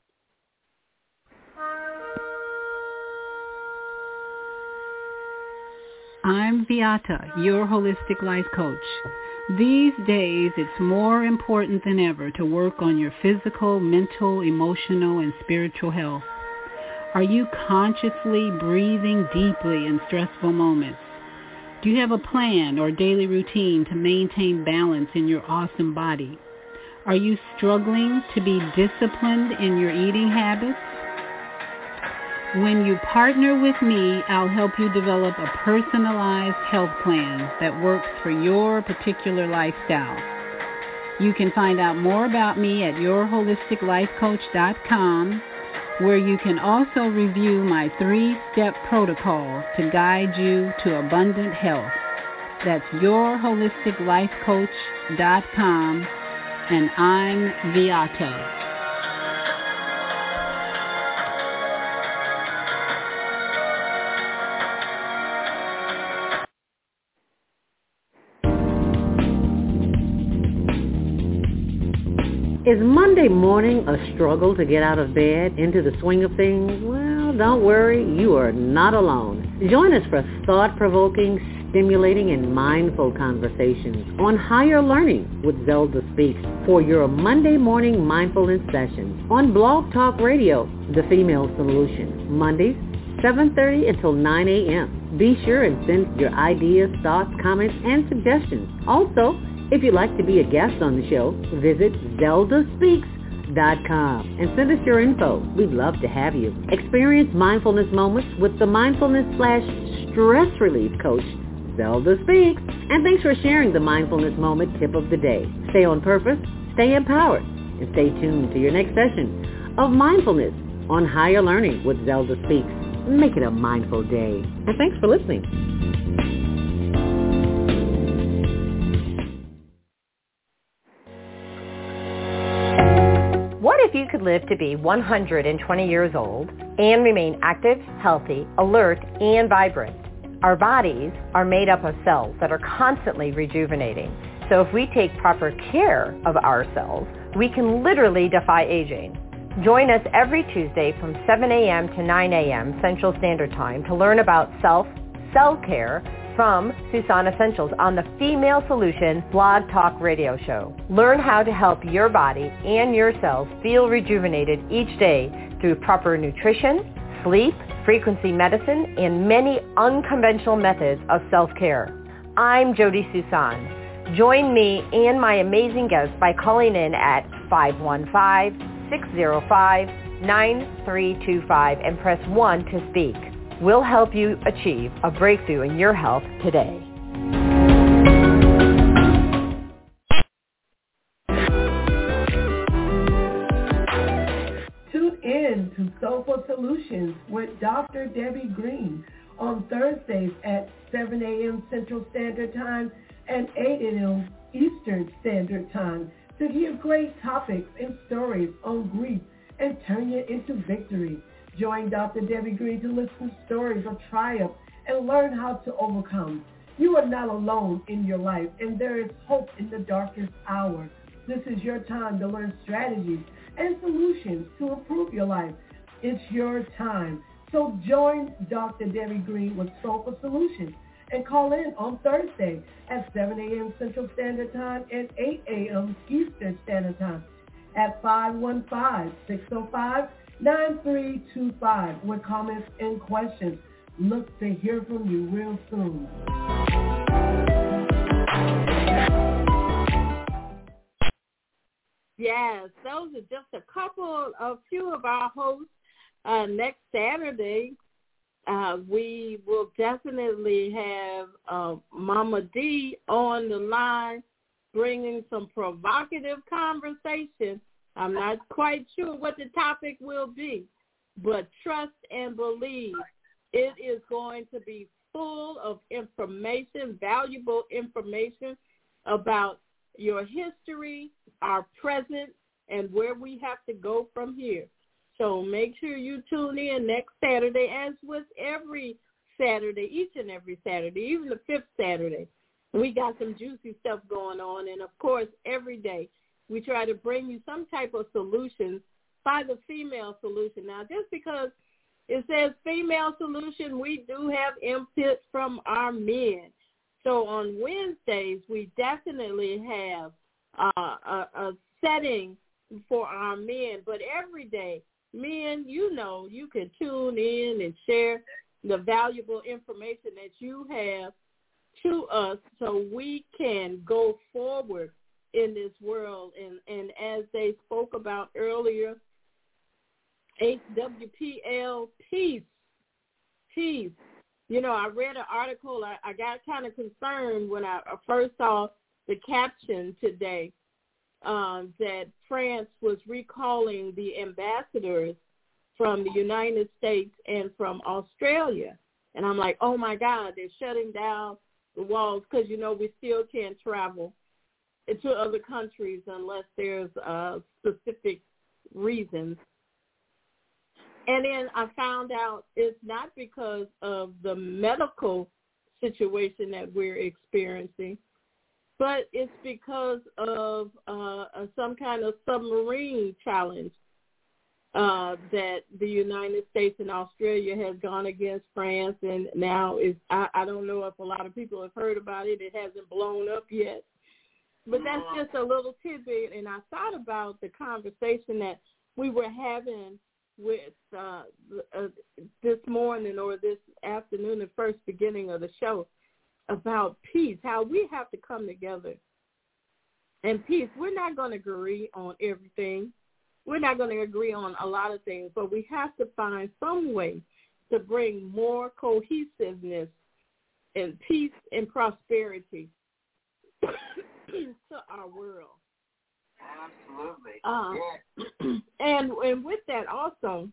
I'm Beata, your holistic life coach. These days, it's more important than ever to work on your physical, mental, emotional, and spiritual health. Are you consciously breathing deeply in stressful moments? Do you have a plan or daily routine to maintain balance in your awesome body? Are you struggling to be disciplined in your eating habits? When you partner with me, I'll help you develop a personalized health plan that works for your particular lifestyle. You can find out more about me at your holistic life coach dot com, where you can also review my three-step protocol to guide you to abundant health. That's your holistic life coach dot com, and I'm Beata. Is Monday morning a struggle to get out of bed, into the swing of things? Well, don't worry, you are not alone. Join us for thought-provoking, stimulating, and mindful conversations on higher learning with Zelda Speaks for your Monday morning mindfulness sessions on Blog Talk Radio, The Female Solution, Mondays, seven thirty until nine a.m. Be sure and send your ideas, thoughts, comments, and suggestions. Also, if you'd like to be a guest on the show, visit zelda speaks dot com and send us your info. We'd love to have you. Experience mindfulness moments with the mindfulness slash stress relief coach, Zelda Speaks. And thanks for sharing the mindfulness moment tip of the day. Stay on purpose, stay empowered, and stay tuned to your next session of Mindfulness on Higher Learning with Zelda Speaks. Make it a mindful day. And thanks for listening. What if you could live to be one hundred twenty years old and remain active, healthy, alert, and vibrant? Our bodies are made up of cells that are constantly rejuvenating. So if we take proper care of our cells, we can literally defy aging. Join us every Tuesday from seven a.m. to nine a.m. Central Standard Time to learn about self, cell care from Susan Essentials on the Female Solution Blog Talk Radio Show. Learn how to help your body and your cells feel rejuvenated each day through proper nutrition, sleep, frequency medicine, and many unconventional methods of self-care. I'm Jody Susan. Join me and my amazing guests by calling in at five one five, six zero five, nine three two five and press one to speak. We'll help you achieve a breakthrough in your health today. Tune in to Soulful Solutions with Doctor Debbie Green on Thursdays at seven a.m. Central Standard Time and eight a.m. Eastern Standard Time to hear great topics and stories on grief and turn it into victory. Join Doctor Debbie Green to listen to stories of triumph and learn how to overcome. You are not alone in your life, and there is hope in the darkest hour. This is your time to learn strategies and solutions to improve your life. It's your time. So join Doctor Debbie Green with Soulful Solutions and call in on Thursday at seven a.m. Central Standard Time and eight a.m. Eastern Standard Time at five one five, six zero five, nine three two five with comments and questions. Look to hear from you real soon. Yes, those are just a couple, a few of our hosts. Uh, next Saturday, uh, we will definitely have uh, Mama D on the line bringing some provocative conversation. I'm not quite sure what the topic will be, but trust and believe. It is going to be full of information, valuable information about your history, our present, and where we have to go from here. So make sure you tune in next Saturday, as with every Saturday, each and every Saturday, even the fifth Saturday. We got some juicy stuff going on, and, of course, every day we try to bring you some type of solution by the female solution. Now, just because it says female solution, we do have input from our men. So on Wednesdays, we definitely have uh, a, a setting for our men. But every day, men, you know, you can tune in and share the valuable information that you have to us so we can go forward in this world. And, and as they spoke about earlier, H W P L, peace, peace. You know, I read an article. I, I got kind of concerned when I first saw the caption today um, that France was recalling the ambassadors from the United States and from Australia. And I'm like, oh, my God, they're shutting down the walls because, you know, we still can't travel to other countries unless there's uh, specific reasons. And then I found out it's not because of the medical situation that we're experiencing, but it's because of uh, some kind of submarine challenge uh, that the United States and Australia has gone against France. And now is I, I don't know if a lot of people have heard about it. It hasn't blown up yet. But that's just a little tidbit. And I thought about the conversation that we were having with uh, uh, this morning or this afternoon, the first beginning of the show, about peace, how we have to come together. And peace, we're not going to agree on everything. We're not going to agree on a lot of things, but we have to find some way to bring more cohesiveness and peace and prosperity to our world. Absolutely. Uh, yeah. and and with that also,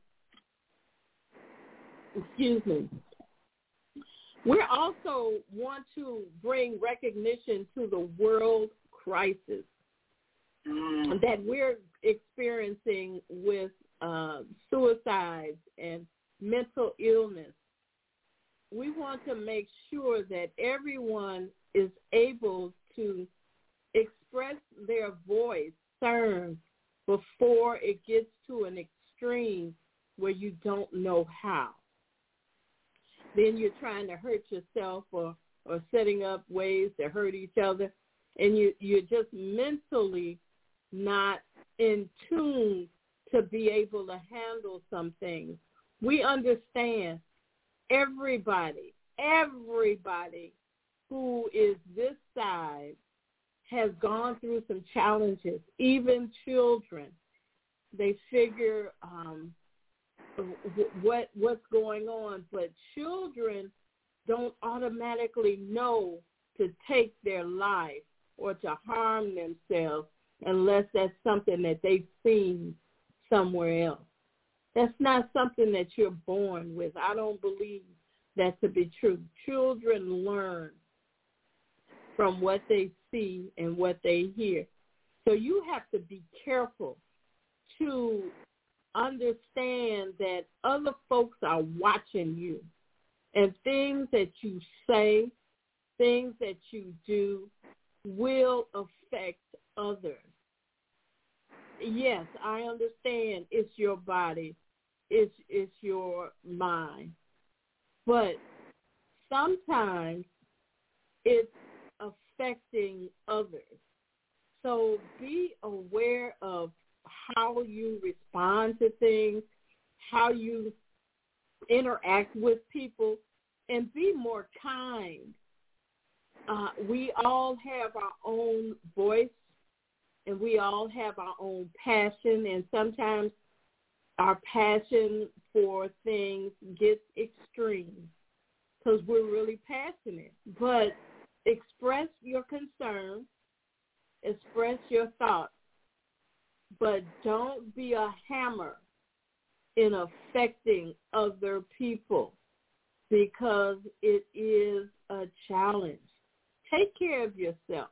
excuse me, we also want to bring recognition to the world crisis mm. that we're experiencing with uh, suicides and mental illness. We want to make sure that everyone is able to express their voice concern before it gets to an extreme where you don't know how. Then you're trying to hurt yourself or, or setting up ways to hurt each other, and you, you're just mentally not in tune to be able to handle some things. We understand everybody, everybody who is this side has gone through some challenges, even children. They figure um, what what's going on, but children don't automatically know to take their life or to harm themselves unless that's something that they've seen somewhere else. That's not something that you're born with. I don't believe that to be true. Children learn from what they see and what they hear. So you have to be careful to understand that other folks are watching you, and things that you say, things that you do will affect others. Yes, I understand it's your body, it's, it's your mind, but sometimes it's affecting others. So be aware of how you respond to things, how you interact with people, and be more kind. Uh, we all have our own voice, and we all have our own passion, and sometimes our passion for things gets extreme because we're really passionate. But express your concern, express your thoughts, but don't be a hammer in affecting other people because it is a challenge. Take care of yourself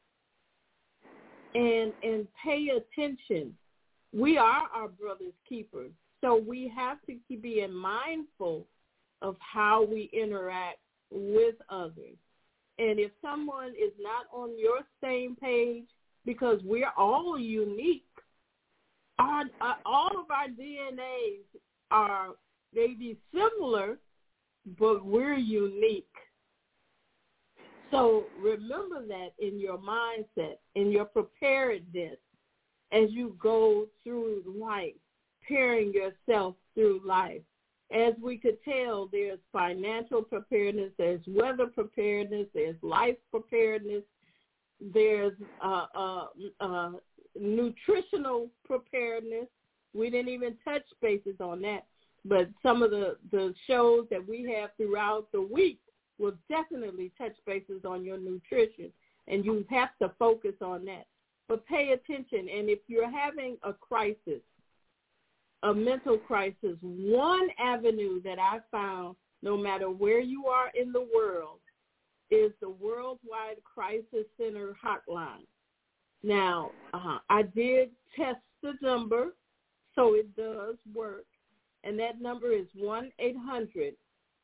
and and pay attention. We are our brother's keepers, so we have to keep being mindful of how we interact with others. And if someone is not on your same page, because we're all unique, our, our, all of our D N As are maybe similar, but we're unique. So remember that in your mindset, in your preparedness as you go through life, preparing yourself through life. As we could tell, there's financial preparedness, there's weather preparedness, there's life preparedness, there's uh, uh, uh, nutritional preparedness. We didn't even touch bases on that, but some of the, the shows that we have throughout the week will definitely touch bases on your nutrition, and you have to focus on that. But pay attention, and if you're having a crisis, a mental crisis, one avenue that I found, no matter where you are in the world, is the Worldwide Crisis Center hotline. Now, uh, I did test the number, so it does work, and that number is one eight hundred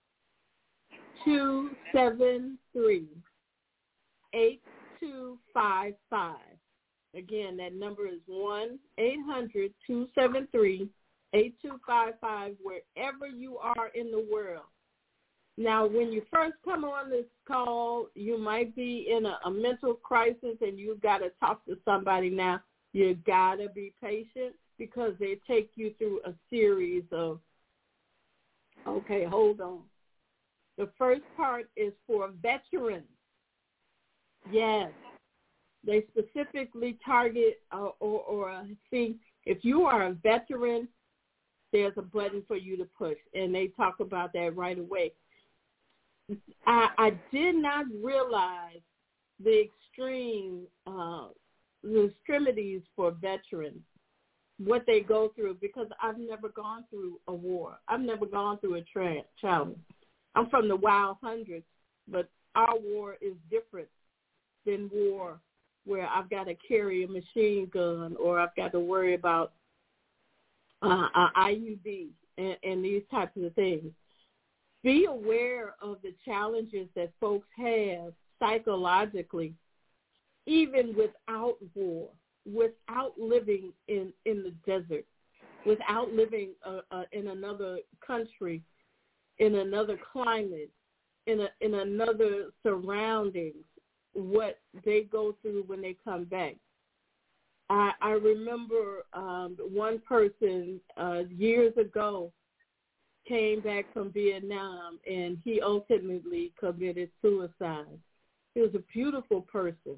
two seven three eight two five five. Again, that number is one eight hundred two seven three eight two five five, wherever you are in the world. Now, when you first come on this call, you might be in a, a mental crisis and you've got to talk to somebody now. You got to be patient because they take you through a series of, okay, hold on. The first part is for veterans. Yes. They specifically target uh, or, or uh, see, if you are a veteran, there's a button for you to push, and they talk about that right away. I, I did not realize the extreme, uh, the extremities for veterans, what they go through, because I've never gone through a war. I've never gone through a tra- challenge. I'm from the wild hundreds, but our war is different than war where I've got to carry a machine gun or I've got to worry about uh, an I U D and, and these types of things. Be aware of the challenges that folks have psychologically, even without war, without living in, in the desert, without living uh, uh, in another country, in another climate, in a, in another surroundings, what they go through when they come back. I, I remember um, one person uh, years ago came back from Vietnam, and he ultimately committed suicide. He was a beautiful person,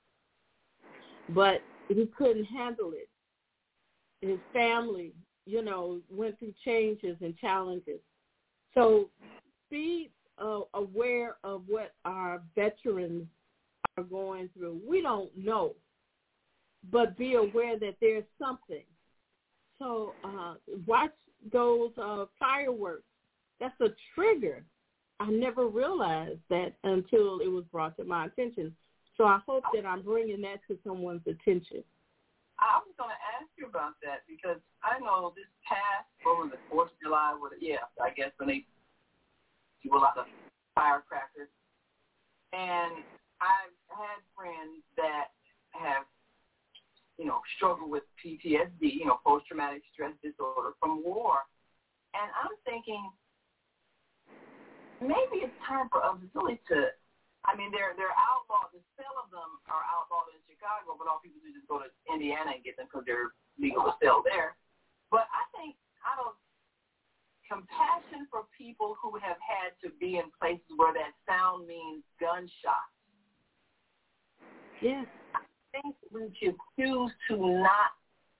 but he couldn't handle it. His family, you know, went through changes and challenges. So be uh, aware of what our veterans are going through. We don't know, but be aware that there's something. So uh, watch those uh, fireworks. That's a trigger. I never realized that until it was brought to my attention. So I hope that I'm bringing that to someone's attention. I was going to ask you about that because I know this past, what was it, fourth of July, what, yeah, I guess when they do a lot of firecrackers. And I've had friends that have, you know, struggled with P T S D, you know, post-traumatic stress disorder from war. And I'm thinking, maybe it's time for us really to, I mean, they're they're outlawed. The sale of them are outlawed in Chicago, but all people do is just go to Indiana and get them because they're legal to sell there. But I think out of compassion for people who have had to be in places where that sound means gunshots, yes, I think we should choose to not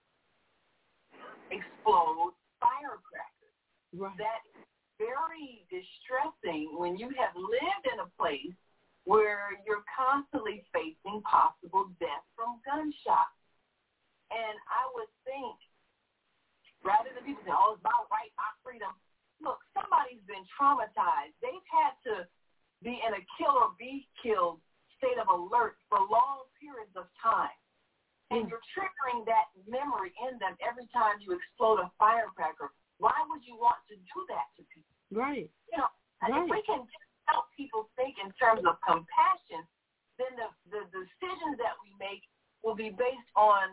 explode firecrackers. Right. That very distressing when you have lived in a place where you're constantly facing possible death from gunshots. And I would think, rather than people say, oh, it's my right, my freedom, look, somebody's been traumatized. They've had to be in a kill or be killed state of alert for long periods of time. And you're triggering that memory in them every time you explode a firecracker. Why would you want to do that to people? Right. You know, and right. if we can help people think in terms of compassion, then the, the decisions that we make will be based on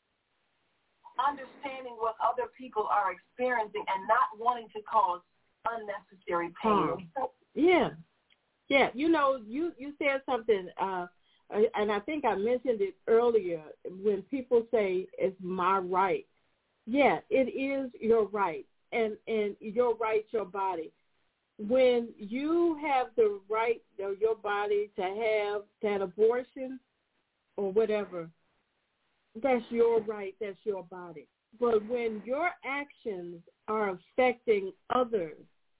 understanding what other people are experiencing and not wanting to cause unnecessary pain. Oh. Yeah. Yeah. You know, you, you said something, uh, and I think I mentioned it earlier, when people say it's my right. Yeah, it is your right. And, and your right, your body. When you have the right of your body to have that abortion or whatever, that's your right, that's your body. But when your actions are affecting others,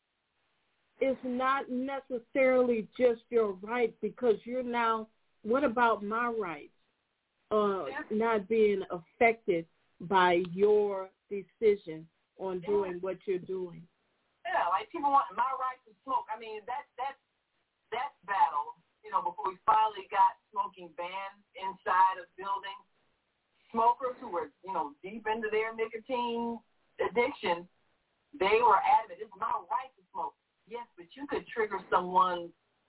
it's not necessarily just your right because you're now, what about my rights uh, not being affected by your decision on doing what you're doing? Yeah, like people want my right to smoke. I mean, that that that battle, you know, before we finally got smoking banned inside of buildings, smokers who were, you know, deep into their nicotine addiction, they were adamant, it's my right to smoke. Yes, but you could trigger someone's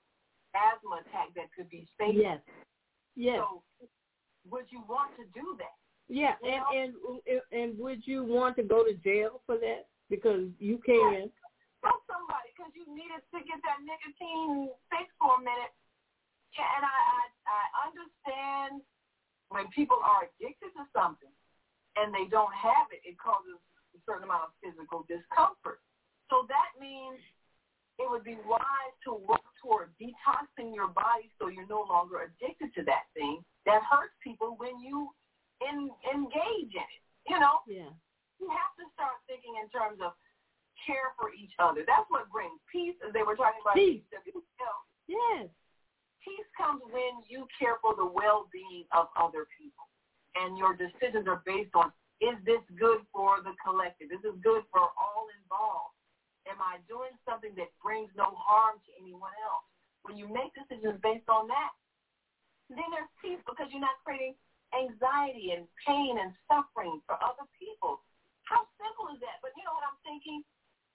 asthma attack that could be fatal. Yes. Yes. So would you want to do that? Yeah, and, and and and would you want to go to jail for that? Because you can. Tell somebody because you needed to get that nicotine fix for a minute. Yeah, and I, I I understand when people are addicted to something and they don't have it, it causes a certain amount of physical discomfort. So that means it would be wise to work toward detoxing your body so you're no longer addicted to that thing that hurts people when you in, engage in it. You know? Yeah. You have to start thinking in terms of care for each other. That's what brings peace, as they were talking about. Peace. You know, yes. Peace comes when you care for the well-being of other people. And your decisions are based on, is this good for the collective? Is this good for all involved? Am I doing something that brings no harm to anyone else? When you make decisions based on that, then there's peace because you're not creating anxiety and pain and suffering for other people. How simple is that? But you know what I'm thinking?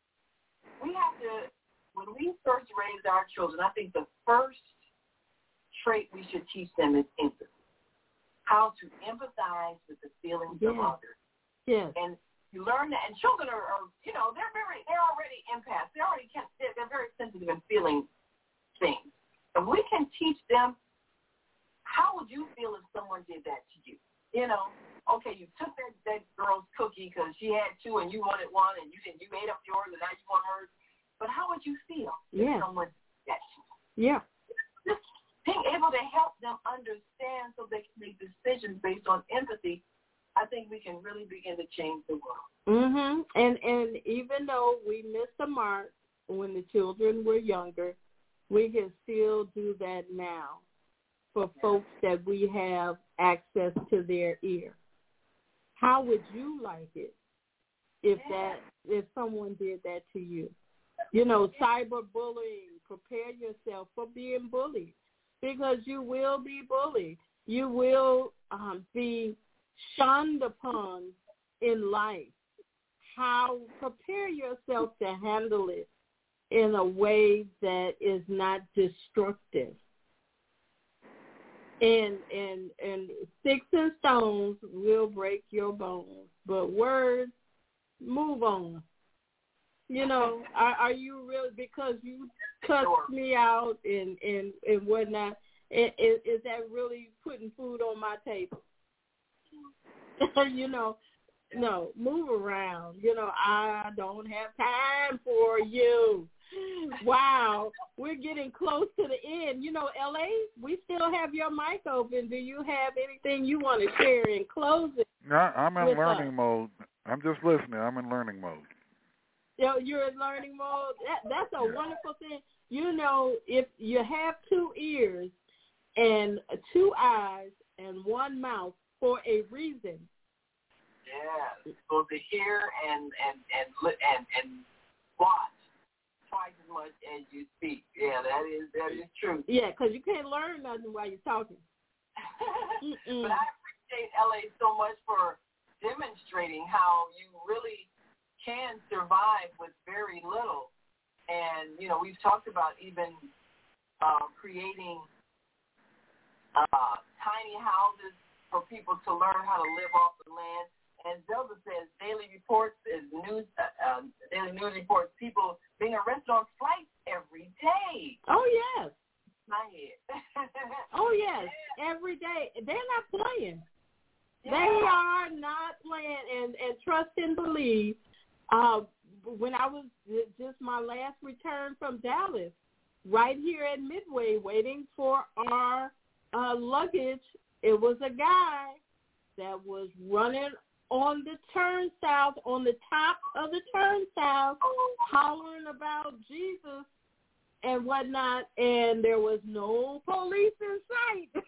We have to, when we first raise our children, I think the first trait we should teach them is empathy. How to empathize with the feelings yes. of others. Yes. And you learn that, and children are, are, you know, they're very, they're already empaths. They're already, they're, they're very sensitive and feeling things. And we can teach them, how would you feel if someone did that to you? You know, okay, you took that, that girl's cookie because she had two and you wanted one, and you didn't, you ate up yours and now you want hers. But how would you feel yeah. if someone did that to you? Yeah. Just being able to help them understand so they can make decisions based on empathy, I think we can really begin to change the world. Mhm. And and even though we missed the mark when the children were younger, we can still do that now for yeah. folks that we have access to their ear. How would you like it if yeah. that if someone did that to you? You know, cyberbullying. Prepare yourself for being bullied, because you will be bullied. You will um, be shunned upon in life. How prepare yourself to handle it in a way that is not destructive. And and and sticks and stones will break your bones, but words, move on. You know, are, are you really, because you cussed me out and, and, and whatnot, is, is that really putting food on my table? You know, no, move around. You know, I don't have time for you. Wow, we're getting close to the end. You know, L A, we still have your mic open. Do you have anything you want to share in closing? No, I'm in learning us? mode. I'm just listening. I'm in learning mode. You know, you're in learning mode. That, that's a yeah. wonderful thing. You know, if you have two ears and two eyes and one mouth for a reason. Yeah, you're supposed to hear and and and and and watch twice as much as you speak. Yeah, that is that is true. Yeah, because you can't learn nothing while you're talking. But I appreciate L A so much for demonstrating how you really can survive with very little. And, you know, we've talked about even uh, creating uh, tiny houses for people to learn how to live off the land. And Zelda says daily reports is news, uh, uh, daily news reports, people being arrested on flights every day. Oh, yes. My head. Oh, yes, yeah. Every day. They're not playing. Yeah. They are not playing. And, and trust and believe, uh, when I was just my last return from Dallas, right here at Midway, waiting for our uh, luggage, it was a guy that was running on the turnstiles, on the top of the turnstiles, hollering about Jesus and whatnot, and there was no police in sight.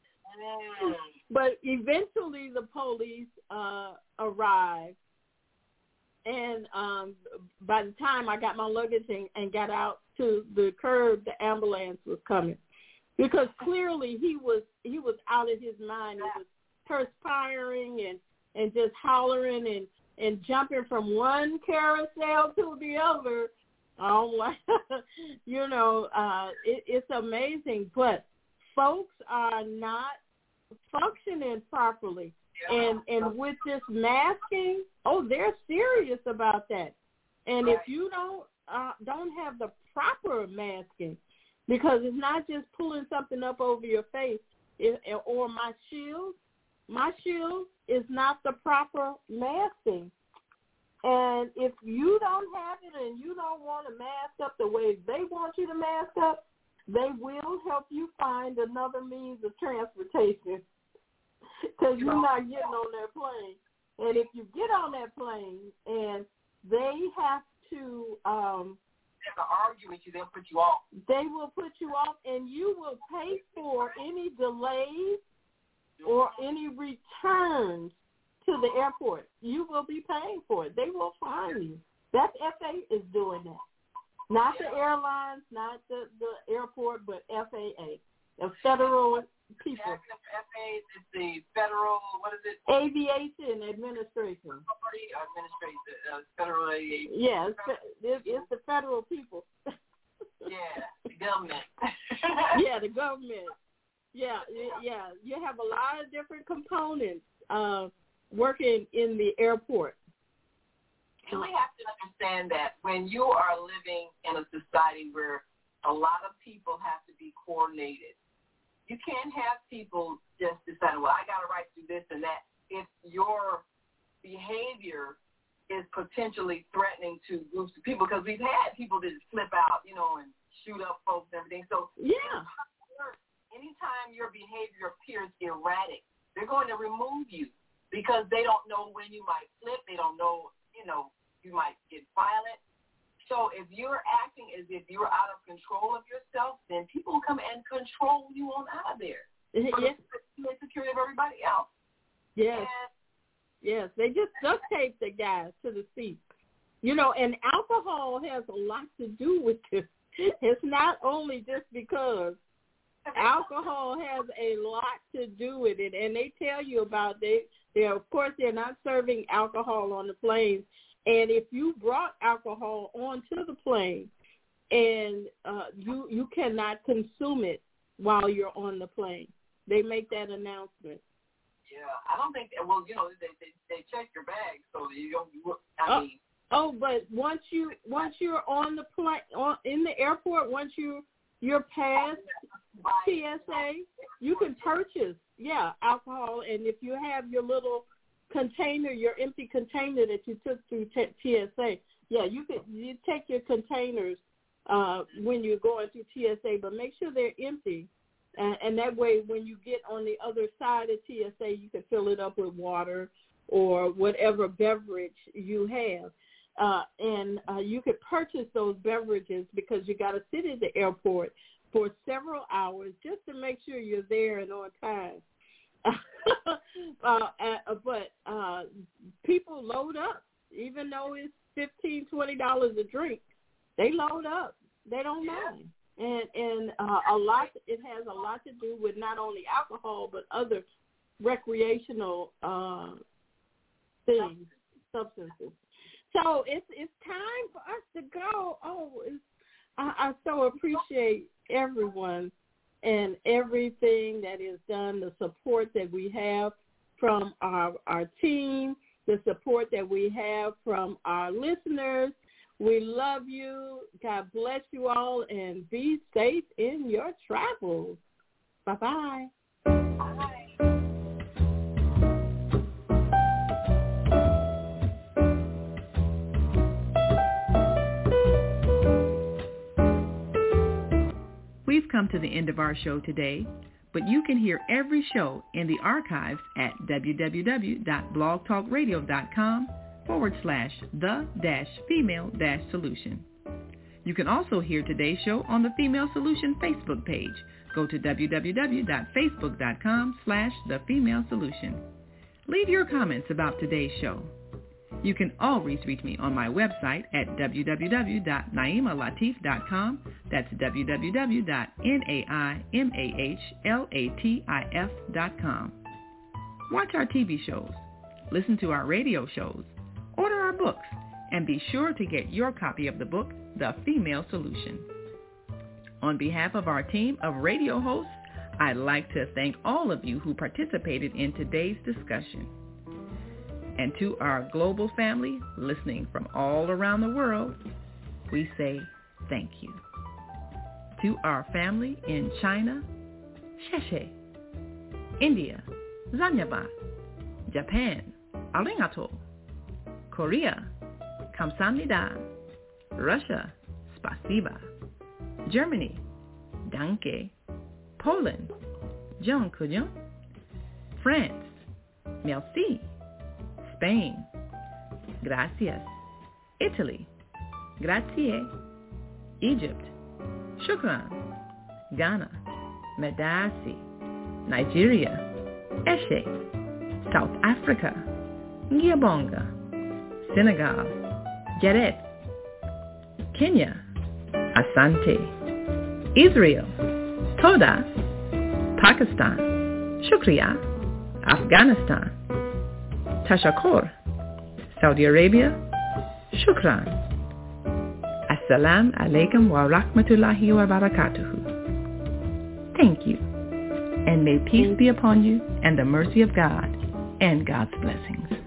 But eventually the police uh, arrived. And um, by the time I got my luggage and, and got out to the curb, the ambulance was coming, because clearly he was he was out of his mind. He was perspiring and, and just hollering and, and jumping from one carousel to the other. Oh, you know, uh, it, it's amazing. But folks are not functioning properly. And and with this masking, oh, they're serious about that. And if you don't uh, don't have the proper masking, because it's not just pulling something up over your face, it, or my shield, my shield is not the proper masking. And if you don't have it and you don't want to mask up the way they want you to mask up, they will help you find another means of transportation. Because you're not getting on that plane. And if you get on that plane and they have to um, they have to argue with you, they'll put you off. They will put you off, and you will pay for any delays or any returns to the airport. You will be paying for it. They will fine you. That F A A is doing that. Not the airlines, not the, the airport, but F A A, the federal people. F A A is the federal, what is it? Aviation Administration. Administration, uh, federal aviation. Yeah, it's, it's, it's the federal people. Yeah, the government. Yeah, the government. Yeah, yeah. You have a lot of different components uh, working in the airport. And we have to understand that when you are living in a society where a lot of people have to be coordinated, you can't have people just deciding, well, I got a right to do this and that. If your behavior is potentially threatening to groups of people, because we've had people that slip out, you know, and shoot up folks and everything. So yeah, anytime your behavior appears erratic, they're going to remove you because they don't know when you might flip. They don't know, you know, you might get violent. So if you're acting as if you're out of control of yourself, then people will come and control you on out of there. For Yes. the security of everybody else. Yes. And Yes. They just duct tape the guys to the seat. You know, and alcohol has a lot to do with this. It's not only just because. Alcohol has a lot to do with it, and they tell you about they. They of course they're not serving alcohol on the planes, and if you brought alcohol onto the plane, and uh, you you cannot consume it while you're on the plane. They make that announcement. Yeah, I don't think. Well, you know, they they, they check your bag, so you don't. I oh, mean. Oh, but once you once you're on the plane, on in the airport, once you you're past T S A, you can purchase yeah alcohol, and if you have your little container, your empty container that you took through T S A, yeah, you could you take your containers uh, when you're going through T S A, but make sure they're empty. Uh, and that way, when you get on the other side of T S A, you can fill it up with water or whatever beverage you have. Uh, and uh, you could purchase those beverages because you got to sit at the airport for several hours just to make sure you're there and on time. uh, uh, but uh, people load up, even though it's fifteen dollars, twenty dollars a drink. They load up. They don't mind. And and uh, a lot. It has a lot to do with not only alcohol but other recreational uh, things, substances. So it's it's time for us to go. Oh, it's, I, I so appreciate everyone and everything that is done, the support that we have from our our team, the support that we have from our listeners. We love you. God bless you all, and be safe in your travels. Bye-bye. Bye. We've come to the end of our show today, but you can hear every show in the archives at www.blogtalkradio.com forward slash the dash female dash solution. You can also hear today's show on the Female Solution Facebook page. Go to www.facebook.com slash the female solution. Leave your comments about today's show. You can always reach me on my website at w w w dot naima latif dot com. That's w w w dot naima latif dot com. Watch our T V shows, listen to our radio shows, order our books, and be sure to get your copy of the book, The Female Solution. On behalf of our team of radio hosts, I'd like to thank all of you who participated in today's discussion. And to our global family listening from all around the world, we say thank you. To our family in China, Sheshe, India, Zanyaba, Japan, Arigato, Korea, Kamsahamnida, Russia, Spasiba, Germany, Danke, Poland, Dziękuję, France, Merci, Spain, Gracias, Italy, Grazie, Egypt, Shukran, Ghana, Medasi, Nigeria, Eshe, South Africa, Ngiyabonga, Senegal, Geret, Kenya, Asante, Israel, Toda, Pakistan, Shukriya, Afghanistan, Tashakkur, Saudi Arabia, Shukran. Assalamu alaikum wa rahmatullahi wa barakatuhu. Thank you, and may peace be upon you and the mercy of God and God's blessings.